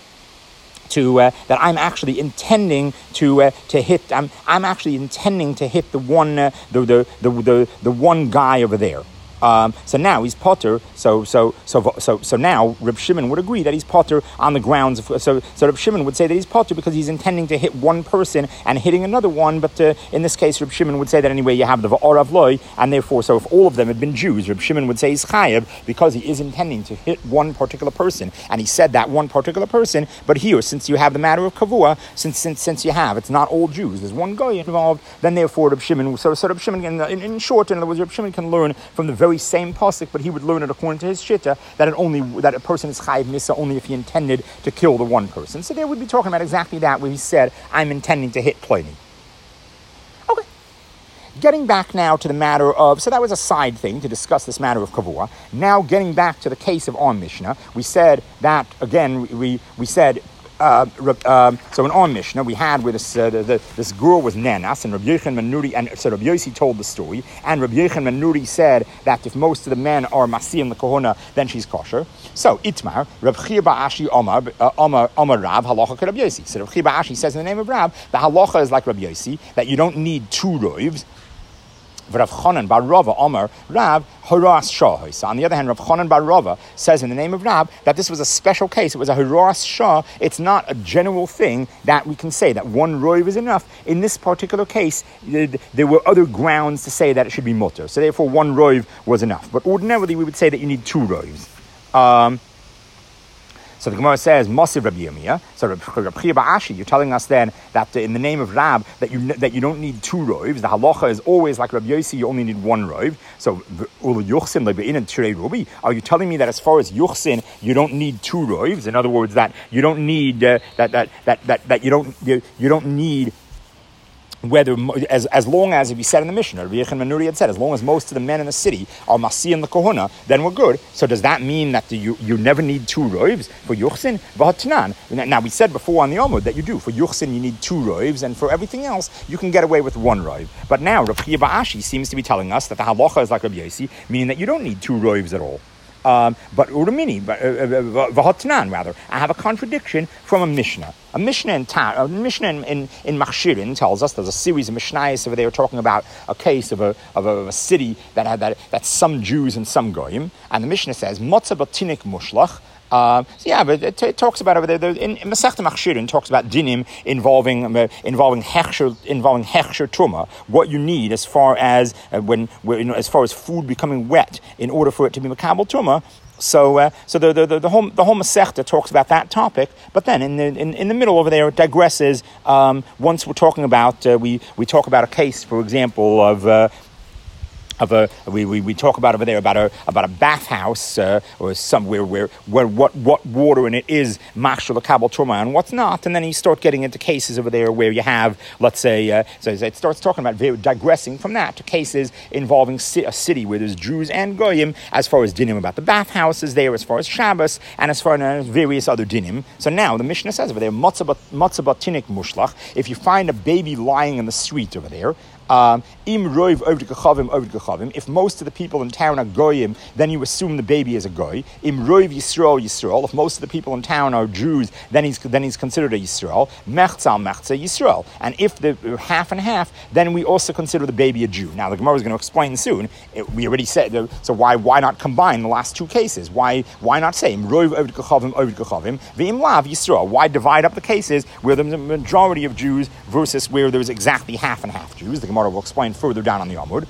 to uh, that I'm actually intending to uh, to hit. I'm I'm actually intending to hit the one uh, the, the the the the one guy over there. Um, so now he's potter. So so so so so now Reb Shimon would agree that he's potter on the grounds of. So so Reb Shimon would say that he's potter because he's intending to hit one person and hitting another one. But uh, in this case, Reb Shimon would say that anyway you have the Va'arav Loi, and therefore, so if all of them had been Jews, Reb Shimon would say he's chayav because he is intending to hit one particular person, and he said that one particular person. But here, since you have the matter of kavua, since since since you have it's not all Jews, there's one guy involved. Then therefore, Reb Shimon. So so Reb Shimon, in, in, in short, in other words, Reb Shimon can learn from the very very same pasuk, but he would learn it according to his shitta that it only that a person is chayiv misa only if he intended to kill the one person. So there we'd be talking about exactly that, where he said, "I'm intending to hit Pliny." Okay. Getting back now to the matter of, so that was a side thing to discuss this matter of kavua. Now getting back to the case of our Mishnah, we said that again. We we said. Uh, uh, so in our Mishnah, we had where this uh, the, the, this girl was Nenas, and Rabbi Yochanan ben Nuri, and so Rabbi Yossi told the story, and Rabbi Yochanan ben Nuri said that if most of the men are Masiyim the Kohona, then she's kosher. So Itmar, Rabbi Chia Ba'ashi Omar, uh, Omar, Omar Rab, halacha ke Rabbi Yossi. So Rabbi Chia Ba'ashi says in the name of Rab, the halacha is like Rabbi Yossi, that you don't need two roivs. Rav Chanan bar Rava Omar Rab Haras Shah. So on the other hand, Rav Chanan bar Rava says in the name of Rab that this was a special case. It was a Haras Shah. It's not a general thing that we can say that one roiv is enough. In this particular case, there were other grounds to say that it should be mutter. So therefore, one roiv was enough. But ordinarily, we would say that you need two roivs. Um, So the Gemara says, Masiv Rabbi Yirmiyah. So Rabbi Chia Ba'ashi, you're telling us then that in the name of Rab, that you that you don't need two roivs. The halacha is always like Rabbi Yossi, you only need one roiv. So Ul Yuchsin Lebein and Tirei Rubi. Are you telling me that as far as Yuchsin, you don't need two roivs? In other words, that you don't need uh, that, that that that that you don't you, you don't need. Whether as as long as, if you said in the Mishnah, Rabbi Yochanan ben Nuri had said, as long as most of the men in the city are Masiyim the Kohona, then we're good. So does that mean that the, you you never need two roivs for Yuchsin? V'hatnan. Now we said before on the Amud that you do. For Yuchsin you need two roivs, and for everything else you can get away with one roiv. But now Rabbi Chia Ba'ashi seems to be telling us that the halacha is like Rabbi Yossi, meaning that you don't need two roivs at all. Um, but Uramini, V'hatnan rather, I have a contradiction from a Mishnah. A Mishnah in Ta- a Mishnah in, in, in Machshirin tells us there's a series of Mishnayos over there talking about a case of a of a, of a city that had that that's some Jews and some Goyim, and the Mishnah says Motza Batinik Mushlach. Uh, so yeah, but it, it talks about over there, there in, in Masechta Machshirin talks about dinim involving uh, involving hechsher involving hechsher truma. What you need as far as uh, when, when you know, as far as food becoming wet in order for it to be makabel truma. So, uh, so the the the, the whole the whole Masechta talks about that topic, but then in the in, in the middle over there it digresses. Um, once we're talking about uh, we we talk about a case, for example, of. Uh, Of a we, we, we talk about over there about a about a bathhouse uh, or somewhere where where what, what water in it is machshel kabel truma and what's not, and then you start getting into cases over there where you have, let's say, uh, so it starts talking about very, digressing from that to cases involving a city where there's Jews and goyim, as far as dinim about the bathhouses there, as far as Shabbos, and as far as various other dinim. So now the Mishnah says over there, matzah batinik mushlach. If you find a baby lying in the street over there. Um, Im roiv oved gechavim oved gechavim. If most of the people in town are goyim, then you assume the baby is a goy. Im roiv yisrael yisrael. If most of the people in town are Jews, then he's then he's considered a yisrael. Mechzal mechza yisrael. And if the uh, half and half, then we also consider the baby a Jew. Now the Gemara is going to explain soon. It, we already said uh, so. Why why not combine the last two cases? Why why not say Im roiv oved gechavim oved gechavim v'im lav yisrael? Why divide up the cases where there's a majority of Jews versus where there's exactly half and half Jews? The Gemara will explain further down on the Amud.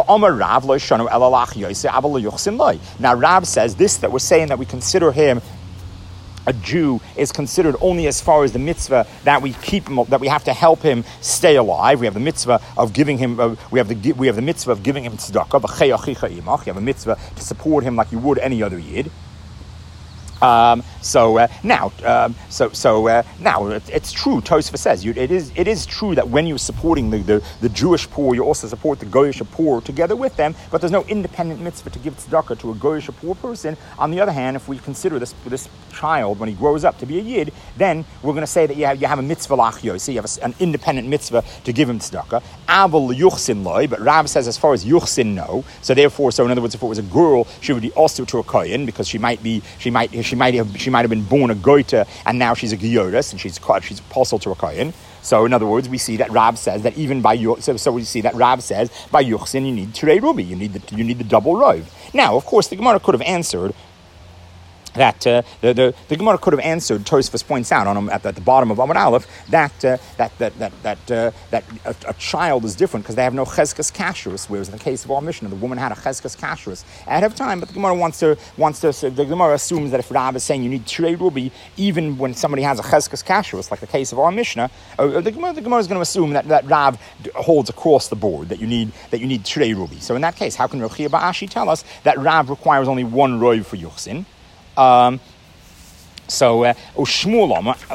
Now Rav says this, that we're saying that we consider him a Jew is considered only as far as the mitzvah that we keep him, that we have to help him stay alive. We have the mitzvah of giving him. Uh, we have the we have the mitzvah of giving him tzedakah. You have a mitzvah to support him like you would any other yid. Um, so uh, now, um, so so uh, now it, it's true. Tosfos says you, it is it is true that when you're supporting the, the, the Jewish poor, you also support the Goyish poor together with them. But there's no independent mitzvah to give tzedakah to a Goyish poor person. On the other hand, if we consider this this child when he grows up to be a yid, then we're going to say that you have you have a mitzvah lachyo, so you have a, an independent mitzvah to give him tzedakah. Aval yuchsin loy, but Rav says as far as yuchsin no. So therefore, so in other words, if it was a girl, she would be also to a kohen because she might be she might. She might have she might have been born a goita and now she's a gioris and she's she's apostle to a kohen. So in other words, we see that Rav says that even by so, so we see that Rav says by yuchsin you need tirei rubi, you need the you need the double rov. Now, of course, the Gemara could have answered that uh, the, the the Gemara could have answered. Tosfos points out on him at, at the bottom of Amud Aleph that uh, that that that that uh, that a, a child is different because they have no cheskas kashrus, whereas in the case of our Mishnah, the woman had a cheskas kashrus ahead of time. But the Gemara wants to wants to so the Gemara assumes that if Rav is saying you need trei rubi even when somebody has a cheskas kashrus, like the case of our Mishnah, uh, the Gemara the Gemara is going to assume that, that Rav holds across the board that you need that you need trei rubi. So in that case, how can Rav Chia bar Ashi tell us that Rav requires only one roiv for yuchsin? Um, so, uh, Shmuel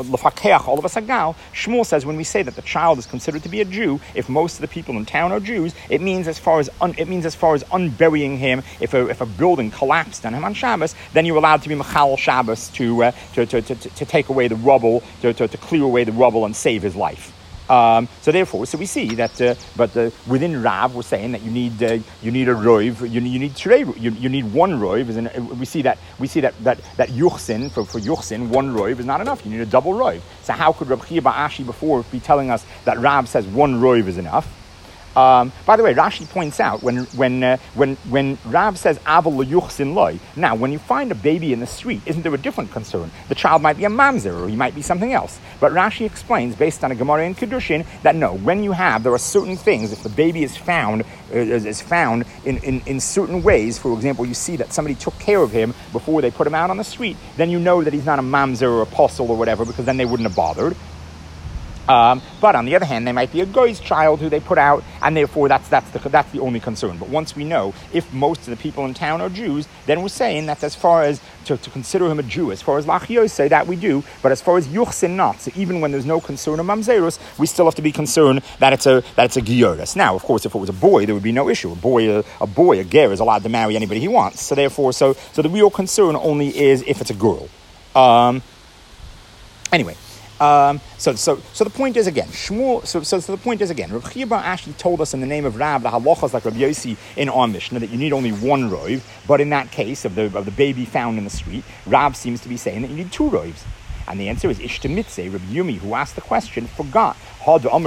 Shmuel says when we say that the child is considered to be a Jew, if most of the people in town are Jews, it means as far as un, it means as far as unburying him. If a if a building collapsed on him on Shabbos, then you're allowed to be Mechal Shabbos to, uh, to, to, to to take away the rubble, to, to to clear away the rubble and save his life. Um, so therefore, so we see that, uh, but uh, within Rav, we're saying that you need uh, you need a roiv, you, you need trei, you, you need one roiv. Is in, we see that we see that that that yuchsin for for yuchsin one roiv is not enough. You need a double roiv. So how could Rav Chia bar Ashi before be telling us that Rav says one roiv is enough? Um, by the way, Rashi points out when when uh, when when Rav says aval leyuchsin loy. Now, when you find a baby in the street, isn't there a different concern? The child might be a mamzer, or he might be something else. But Rashi explains, based on a Gemara in Kedushin, that no, when you have, there are certain things. If the baby is found uh, is, is found in, in in certain ways, for example, you see that somebody took care of him before they put him out on the street, then you know that he's not a mamzer or a apostle or whatever, because then they wouldn't have bothered. Um, but on the other hand, they might be a goy's child who they put out, and therefore that's that's the that's the only concern. But once we know if most of the people in town are Jews, then we're saying that as far as to, to consider him a Jew, as far as Lach say that we do, but as far as Yuchsin not. So even when there's no concern of Mamzerus, we still have to be concerned that it's a that it's a Gioris. Now, of course, if it was a boy, there would be no issue. A boy, a, a boy, a ger is allowed to marry anybody he wants. So therefore, so so the real concern only is if it's a girl. Um, anyway. Um, so, so, so the point is again, Shmuel. So, so, so the point is again, Rav Chia bar Ashi told us in the name of Rav the halachas like Rabbi Yossi in our Mishnah that you need only one roiv. But in that case of the of the baby found in the street, Rav seems to be saying that you need two roivs. And the answer is Ishta Mitzeh, Rabbi Yumi, who asked the question, forgot. He forgot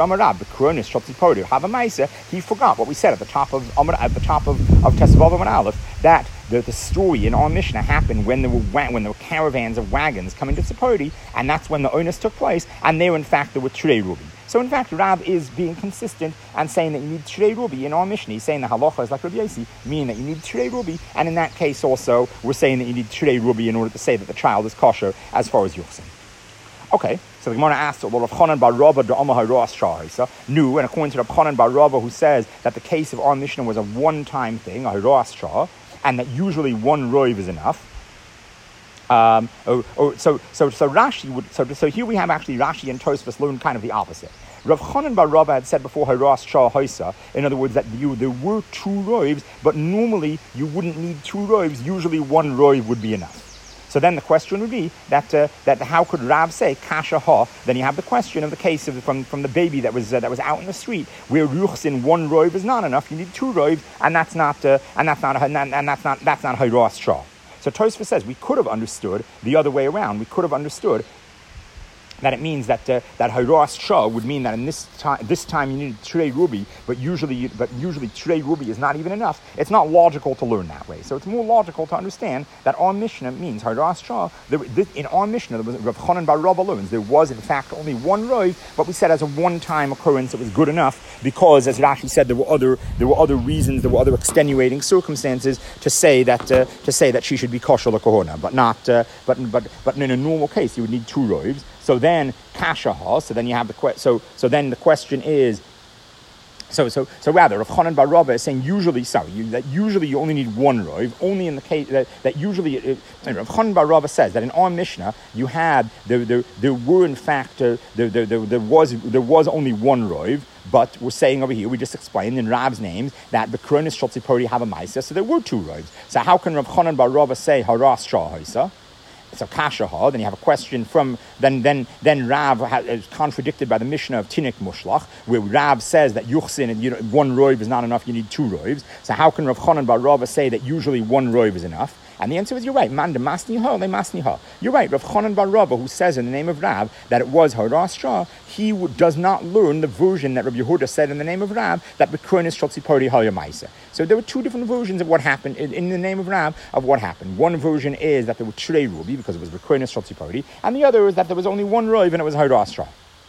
what we said at the top of at the top of, of Tesvav and Aleph, that the, the story in our Mishnah happened when there were when there were caravans of wagons coming to Tzipori, and that's when the onus took place, and there in fact there were Trei Rubi. So in fact, Rav is being consistent and saying that you need Trei Rubi in our Mishnah. He's saying the halacha is like Rabbi Yossi, meaning that you need Trei Rubi, and in that case also, we're saying that you need Trei Rubi in order to say that the child is kosher as far as Yuchsin. Okay, so the Gemara asks, well, Rav Chanan bar Rava d'Amar Haras Shahisa knew, and according to Rav Chanan bar Rava, who says that the case of our Mishnah was a one-time thing, a Haras Shah, and that usually one roiv is enough. Um, oh, oh, so, so, so Rashi would. So, so here we have actually Rashi and Tosfos learn kind of the opposite. Rav Chanan bar Rava had said before Haras Shah Haisa, in other words, that you there were two roivs, but normally you wouldn't need two roivs. Usually one roiv would be enough. So then the question would be that uh, that how could Rav say kasha ha? Then you have the question of the case of from, from the baby that was uh, that was out in the street where ruchsin one roiv is not enough. You need two roivs, and that's not uh, and that's not and that's not that's not Haras Shah. So Tosfos says we could have understood the other way around. We could have understood that it means that uh, that Haras Shah would mean that in this time this time you need Trei Rubi, but usually but usually Trei Rubi is not even enough. It's not logical to learn that way. So it's more logical to understand that our Mishnah means Haras Shah. There, this, in our Mishnah, there was Rav Chanan bar Rava learns there was in fact only one roiv, but we said as a one-time occurrence it was good enough because, as Rashi said, there were other there were other reasons, there were other extenuating circumstances to say that uh, to say that she should be kosher l'kohona, but not uh, but but but in a normal case you would need two roivs. So then kasha ha. So then you have the que- so so then the question is. So so so rather, Rav Chanan bar Rava is saying usually sorry you, that usually you only need one roiv. Only in the case that, that usually it, Rav Chanan bar Rava says that in our Mishnah you had there there, there were in fact uh, there, there, there there was there was only one roiv. But we're saying over here, we just explained in Rav's names that the Kronis Shotzipori have a Maisa, so there were two roivs. So how can Rav Chanan bar Rava say Haras Shah Haisa? So kasha ha, then you have a question from, then then then Rav ha, is contradicted by the Mishnah of Tinik Mushlach, where Rav says that Yuchsin, and you know, one roiv is not enough, you need two roivs. So how can Rav Chanan bar Rava say that usually one roiv is enough? And the answer is, you're right. Man de masni ha, le masni ha. You're right. Rav Chanan bar Rabba, who says in the name of Rav that it was Harastra, he w- does not learn the version that Rabbi Yehuda said in the name of Rav, that Bekronis Shotzipari Hayamaisa. So there were two different versions of what happened in, in the name of Rav of what happened. One version is that there were Trei Rubi because it was Bekronis Shotzipari, and the other is that there was only one Rav and it was Harastra.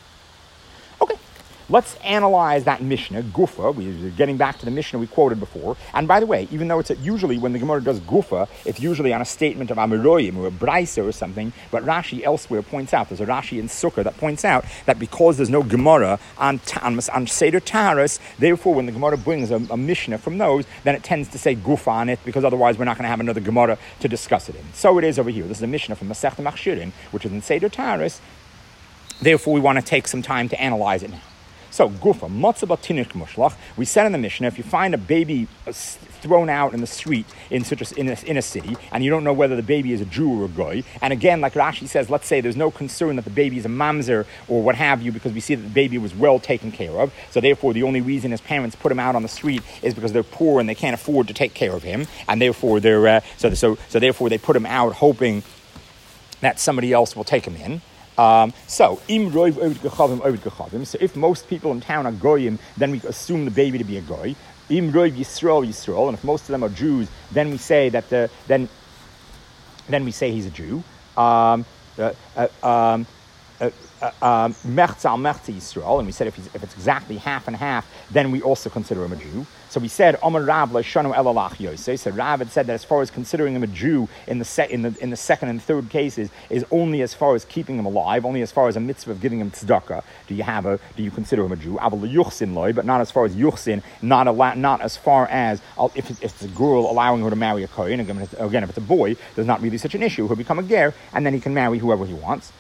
Okay. Let's analyze that Mishnah, Gufa. We're getting back to the Mishnah we quoted before. And by the way, even though it's a, usually when the Gemara does Gufa, it's usually on a statement of Amiroyim or a Braisa or something, but Rashi elsewhere points out, there's a Rashi in Sukkah that points out that because there's no Gemara on, on, on Seder Taharos, therefore when the Gemara brings a, a Mishnah from those, then it tends to say Gufa on it, because otherwise we're not going to have another Gemara to discuss it in. So it is over here. This is a Mishnah from Masechta Machshirin, which is in Seder Taharos. Therefore we want to take some time to analyze it now. So, Gufa, Matzah Batinik Mushlach. We said in the Mishnah, if you find a baby thrown out in the street in such a, in, a, in a city, and you don't know whether the baby is a Jew or a Goy, and again, like Rashi says, let's say there's no concern that the baby is a mamzer or what have you, because we see that the baby was well taken care of, so therefore the only reason his parents put him out on the street is because they're poor and they can't afford to take care of him, and therefore they're uh, so so so therefore they put him out hoping that somebody else will take him in. Um, so, im roiv ovid gechavim ovid gechavim. So, if most people in town are goyim, then we assume the baby to be a goy. Im roiv Yisrael Yisrael, and if most of them are Jews, then we say that the then then we say he's a Jew. Um, uh, uh, um, uh, uh, um, Mechza al Mechza Yisrael, and we said if he's, if it's exactly half and half, then we also consider him a Jew. So we said Amar Rav Shanu Elalach Yosei. So Rav had said that as far as considering him a Jew in the se- in the in the second and third cases is only as far as keeping him alive, only as far as a mitzvah of giving him tzedakah. Do you have a do you consider him a Jew? Aval Yuchsin loy, but not as far as Yuchsin, not a not as far as uh, if, it's, if it's a girl allowing her to marry a kohen. Again, if it's a boy, there's not really such an issue. He'll become a ger, and then he can marry whoever he wants.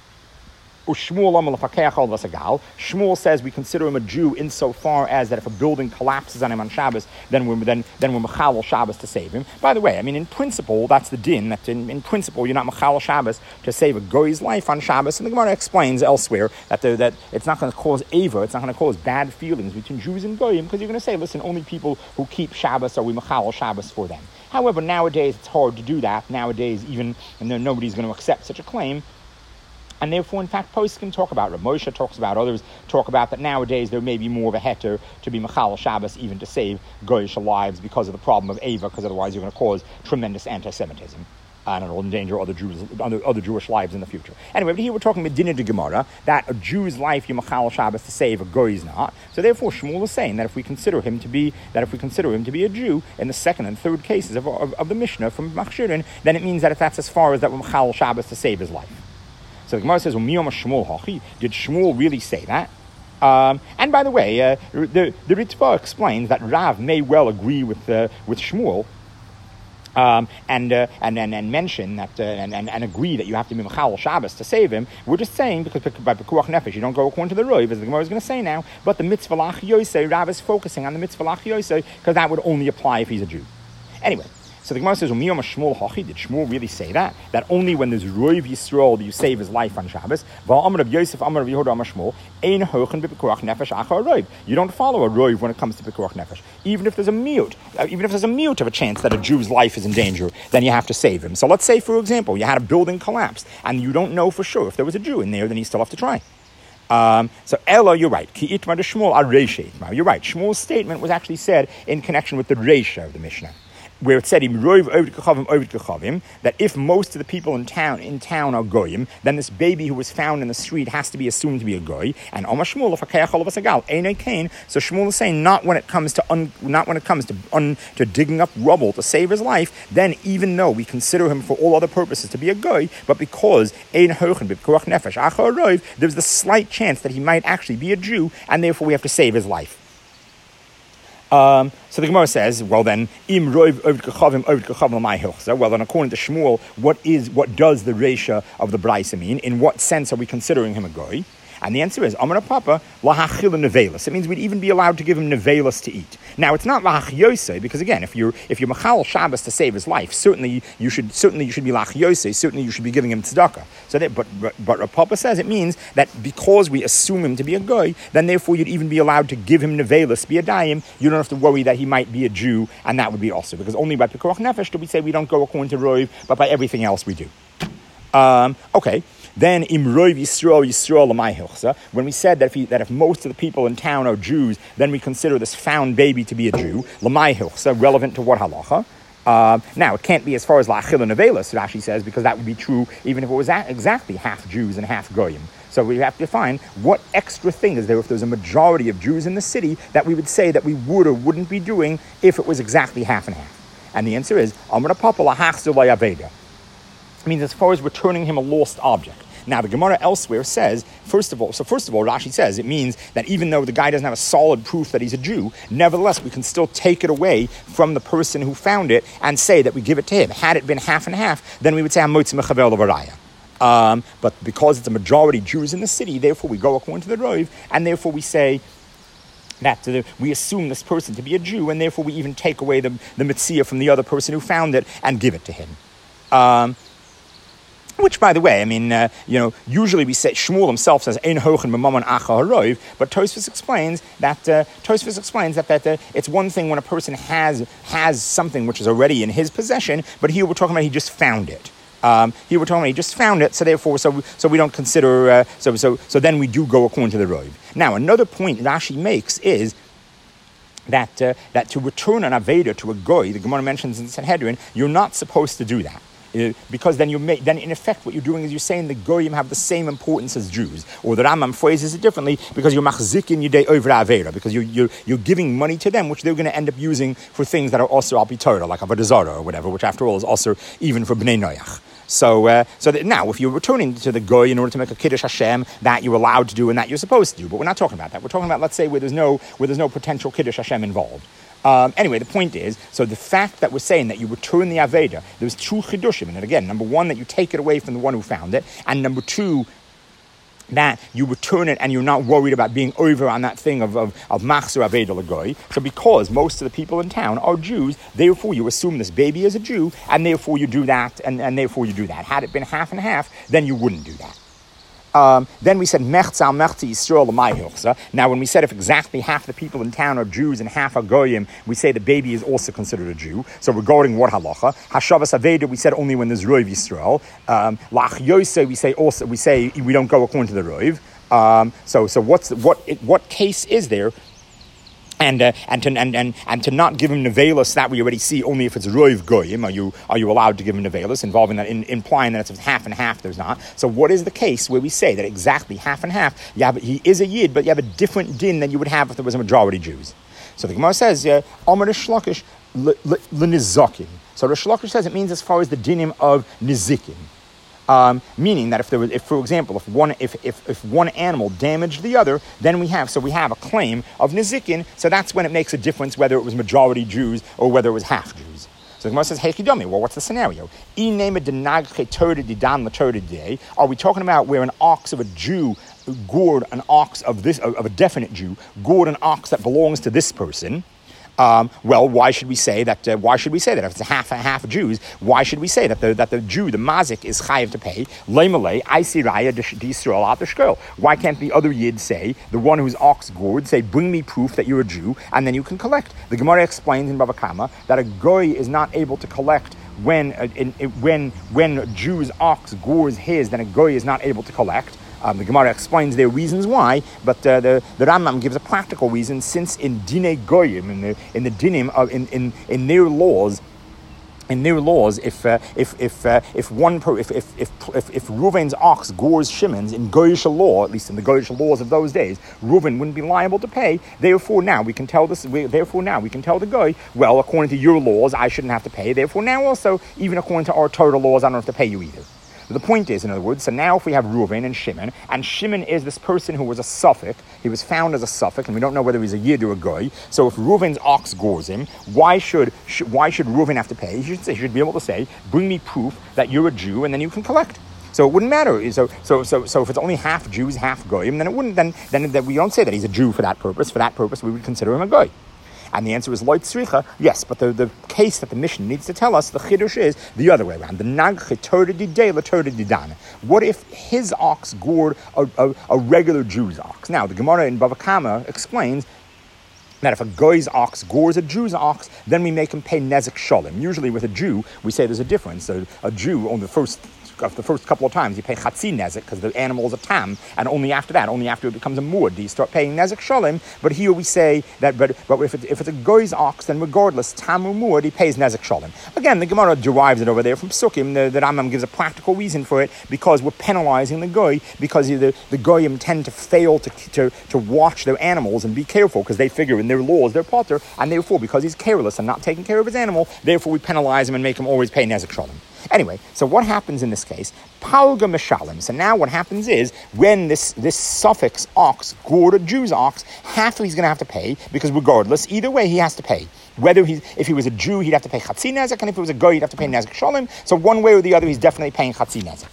Shmuel says we consider him a Jew insofar as that if a building collapses on him on Shabbos, then we're then then we're mechal Shabbos to save him. By the way, I mean in principle that's the din. That in, in principle you're not mechal Shabbos to save a goy's life on Shabbos. And the Gemara explains elsewhere that the, that it's not going to cause ava, it's not going to cause bad feelings between Jews and goyim, because you're going to say, listen, only people who keep Shabbos are we mechal Shabbos for them. However, nowadays it's hard to do that. Nowadays, even and then nobody's going to accept such a claim. And therefore, in fact, poskim talk about, Rav Moshe talks about, others talk about that nowadays there may be more of a heter to be mechal Shabbos even to save goyish lives because of the problem of ava, because otherwise you're going to cause tremendous anti-Semitism. And it'll endanger other Jews, other, other Jewish lives in the future. Anyway, but here we're talking Medina de Gemara, that a Jew's life you mechal Shabbos to save, a goy is not. So therefore, Shmuel is saying that if we consider him to be that if we consider him to be a Jew in the second and third cases of, of, of the Mishnah from Machshirin, then it means that if that's as far as that we're mechal Shabbos to save his life. So the Gemara says, well, did Shmuel really say that? Um, and by the way, uh, the, the Ritva explains that Rav may well agree with uh, with Shmuel um, and, uh, and and and mention that uh, and, and, and agree that you have to be mechal Shabbos to save him. We're just saying because by Pekuach Nefesh you don't go according to the Rov, as the Gemara is going to say now. But the mitzvah lach yosei, Rav is focusing on the mitzvah lach yosei because that would only apply if he's a Jew. Anyway. So the Gemara says, Umiyom Shmuel Hachi, did Shmuel really say that? That only when there's Roiv Yisrael do you save his life on Shabbos? V'amar of Yosef, Amar of Yehuda, Amar Shmuel, Ein Hochen b'Pekuach Nefesh Achar Roiv. You don't follow a Roiv when it comes to Pekuach Nefesh. Even if there's a mute, uh, even if there's a mute of a chance that a Jew's life is in danger, then you have to save him. So let's say, for example, you had a building collapse, and you don't know for sure if there was a Jew in there, then you still have to try. Um, so Ella, you're right. Ki itmar de Shmuel ar Reisha itmar. You're right. Shmuel's statement was actually said in connection with the Reisha of the Mishnah, where it said that if most of the people in town in town are goyim, then this baby who was found in the street has to be assumed to be a goy. And Omar Shmuel, so Shmuel is saying not when it comes to un, not when it comes to un, to digging up rubble to save his life. Then even though we consider him for all other purposes to be a goy, but because there's the slight chance that he might actually be a Jew, and therefore we have to save his life. Um, so the Gemara says, well then, im roiv ovid kachavim ovid kachavim l'may hilchza. Well then, according to Shmuel, what is what does the reisha of the Braisa mean? In what sense are we considering him a goy? And the answer is, Amar Papa, lahachil nevelis. It means we'd even be allowed to give him nevelis to eat. Now, it's not lach yosei, because again, if you're if you're machal Shabbos to save his life, certainly you should certainly you should be lach yosei, certainly you should be giving him tzedakah. So that, but but, but Rav Papa says it means that because we assume him to be a goy, then therefore you'd even be allowed to give him nevelis, be a daim. You don't have to worry that he might be a Jew, and that would be also, because only by pikuach nefesh do we say we don't go according to Rov, but by everything else we do. Um, okay. Then im Rov Yisrael Yisrael l'may hilchsa. When we said that if he, that if most of the people in town are Jews, then we consider this found baby to be a Jew. L'may hilchsa, relevant to what halacha? Uh, now it can't be as far as la'achil nevelis, Rashi says, because that would be true even if it was exactly half Jews and half goyim. So we have to find what extra thing is there if there's a majority of Jews in the city that we would say that we would or wouldn't be doing if it was exactly half and half. And the answer is Amar Papa lahachzir layaveda. It means as far as returning him a lost object. Now, the Gemara elsewhere says, first of all, so first of all, Rashi says it means that even though the guy doesn't have a solid proof that he's a Jew, nevertheless, we can still take it away from the person who found it and say that we give it to him. Had it been half and half, then we would say, Hamotzi mechaver levaraya. Um, but because it's a majority Jews in the city, therefore we go according to the Rov, and therefore we say that the, we assume this person to be a Jew, and therefore we even take away the, the mitzvah from the other person who found it and give it to him. Um, Which, by the way, I mean, uh, you know, usually we say, Shmuel himself says, Ein hochen b'mamon acha harov, but Tosfos explains that, uh, Tosfos explains that, that uh, it's one thing when a person has has something which is already in his possession, but here we're talking about he just found it. Um, here we're talking about he just found it, so therefore, so so we don't consider, uh, so so so then we do go according to the Rov. Now, another point Rashi makes is that uh, that to return an Aveda to a Goy, the Gemara mentions in Sanhedrin, you're not supposed to do that. Uh, because then you make, then in effect what you're doing is you're saying the Goyim have the same importance as Jews. Or the Rambam phrases it differently because you're machzikin yidei over avera, because you're, you're, you're giving money to them, which they're going to end up using for things that are also al pi Torah, like avodah zarah or whatever, which after all is also even for bnei noyach. So, uh, so that now, if you're returning to the Goy in order to make a Kiddush Hashem, that you're allowed to do and that you're supposed to do, but we're not talking about that. We're talking about, let's say, where there's no where there's no potential Kiddush Hashem involved. Um, anyway, the point is, so the fact that we're saying that you return the Aveda, there's two Chidushim in it. Again, number one, that you take it away from the one who found it, and number two, that you return it and you're not worried about being over on that thing of, of, of Machzor Aveda L'Goy. So because most of the people in town are Jews, therefore you assume this baby is a Jew, and therefore you do that, and, and therefore you do that. Had it been half and half, then you wouldn't do that. Um, then we said Mechzal Mechzi Yisrael L'may hilchsa. Now, when we said if exactly half the people in town are Jews and half are Goyim, we say the baby is also considered a Jew. So regarding what halacha, Hashavas Aveda, we said only when there's Rov Yisrael. Um, Lach Yosei, we say also we say we don't go according to the Rov. Um, so so what's what what case is there? And, uh, and to and, and and to not give him nevelis, that we already see only if it's roiv goyim. Are you are you allowed to give him nevelis, involving that in, implying that it's half and half? There's not. So what is the case where we say that exactly half and half? Yeah, but he is a yid, but you have a different din than you would have if there was a majority Jews. So the Gemara says, Omer Shlokish l'nizakin. So the Shlokish says it means as far as the dinim of nizikin. Um, meaning that if there was, if for example, if one if, if if one animal damaged the other, then we have so we have a claim of nizikin. So that's when it makes a difference whether it was majority Jews or whether it was half Jews. So the Gemara says, "Hey, Kidomi, well, what's the scenario? Are we talking about where an ox of a Jew gored an ox of this of a definite Jew gored an ox that belongs to this person?" Um, well, why should we say that? Uh, why should we say that if it's a half and half Jews? Why should we say that the that the Jew, the mazik, is chayiv to pay? Leimalei, I see raya d'Yisrael at the shkol. Why can't the other yid say, the one who's ox gored, say, bring me proof that you're a Jew, and then you can collect? The Gemara explains in Bava Kama that a goy is not able to collect when uh, in, in, when when a Jew's ox gores his, then a goy is not able to collect. Um, the Gemara explains their reasons why, but uh, the, the Rambam gives a practical reason, since in Dinei Goyim, in the in the dinim of in, in, in their laws, in their laws, if uh, if if uh, if one per, if if if if, if Reuven's ox gores Shimon's in Goyish law, at least in the Goyish laws of those days, Reuven wouldn't be liable to pay. Therefore, now we can tell this. We, therefore, now we can tell the guy, well, according to your laws, I shouldn't have to pay. Therefore, now also, even according to our Torah laws, I don't have to pay you either. The point is, in other words, so now if we have Reuven and Shimon, and Shimon is this person who was a suffix, he was found as a suffix, and we don't know whether he's a yid or a goy. So if Reuven's ox gores him, why should sh- why should Reuven have to pay? He should, say, he should be able to say, bring me proof that you're a Jew, and then you can collect. So it wouldn't matter. So so so so if it's only half Jews, half goyim, then it wouldn't. Then then then we don't say that he's a Jew for that purpose. For that purpose, we would consider him a goy. And the answer is loy tzricha, yes, but the, the case that the Mishnah needs to tell us, the chiddush, is the other way around. The nag chetorah didei latorah didan. What if his ox gored a, a, a regular Jew's ox? Now, the Gemara in Bava Kama explains that if a goy's ox gores a Jew's ox, then we make him pay nezek shalom. Usually with a Jew, we say there's a difference. A, a Jew, on the first the first couple of times, you pay chatzi nezek because the animal is a tam, and only after that, only after it becomes a muad, do you start paying nezek shalom. But here we say that, but, but if, it, if it's a goy's ox, then regardless, tam or muad, he pays nezek shalom. Again, the Gemara derives it over there from Sukkim. The, the Rambam gives a practical reason for it, because we're penalizing the goy, because the, the goyim tend to fail to, to, to watch their animals and be careful, because they figure in their laws, they're potter, and therefore, because he's careless and not taking care of his animal, therefore we penalize him and make him always pay nezek shalom. Anyway, so what happens in this case? Palga meshalim. So now what happens is, when this, this suffix ox gored a Jew's ox, half of he's going to have to pay, because regardless, either way he has to pay. Whether he's, if he was a Jew, he'd have to pay chatzi nezek, and if it was a goy, he'd have to pay nezek shalom. So one way or the other, he's definitely paying chatzi nezek.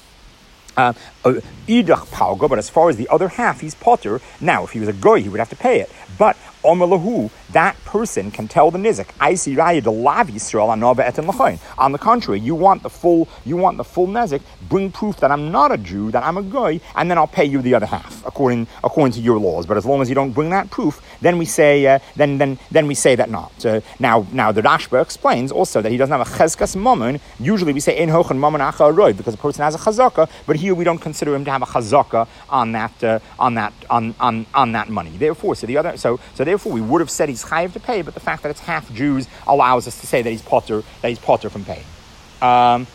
Uh, idach palga, but as far as the other half, he's potter. Now, if he was a goy, he would have to pay it. But Omelahu, that person can tell the nizik, I see raya de lav Yisrael anova etin lachayin. On the contrary, you want the full, you want the full nizik. Bring proof that I'm not a Jew, that I'm a goy, and then I'll pay you the other half according according to your laws. But as long as you don't bring that proof, then we say uh, then then then we say that not. Uh, now now the Rashba explains also that he doesn't have a chezkas mammon. Usually we say ein hochen mammon acha roid, because a person has a chazaka, but here we don't consider him to have a chazaka on that uh, on that on, on on that money. Therefore, so the other so so therefore we would have said he's chayiv to pay, but the fact that it's half Jews allows us to say that he's potter that he's potter from paying. Um,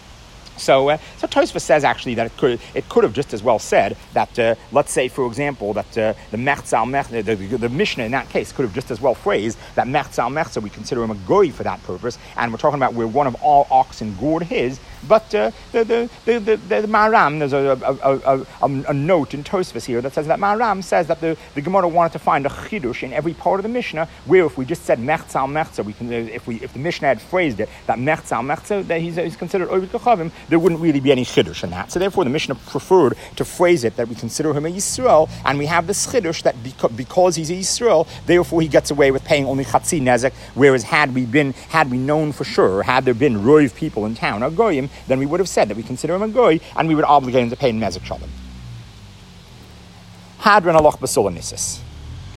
So, uh, so Tosfos says actually that it could it could have just as well said that, uh, let's say, for example, that uh, the mechza mechza, the, the, the Mishnah in that case could have just as well phrased that mechza mechza, we consider him a goy for that purpose, and we're talking about where one of all oxen gored his. But uh, the, the, the, the, the, the Maharam, there's a, a, a, a, a note in Tosfos here that says that Maharam says that the, the Gemara wanted to find a chidush in every part of the Mishnah, where if we just said mechza mechza, we can, if we if the Mishnah had phrased it that mechza mechza, that he's, he's considered oived kachavim, there wouldn't really be any chidush in that. So therefore, the Mishnah preferred to phrase it that we consider him a Yisrael, and we have this chidush that beca- because he's a Yisrael, therefore he gets away with paying only chatzi nezek. Whereas had we been, had we known for sure, had there been roiv people in town, or goyim, then we would have said that we consider him a goy, and we would obligate him to pay nezek shalom. Hadran aloch b'solonisis.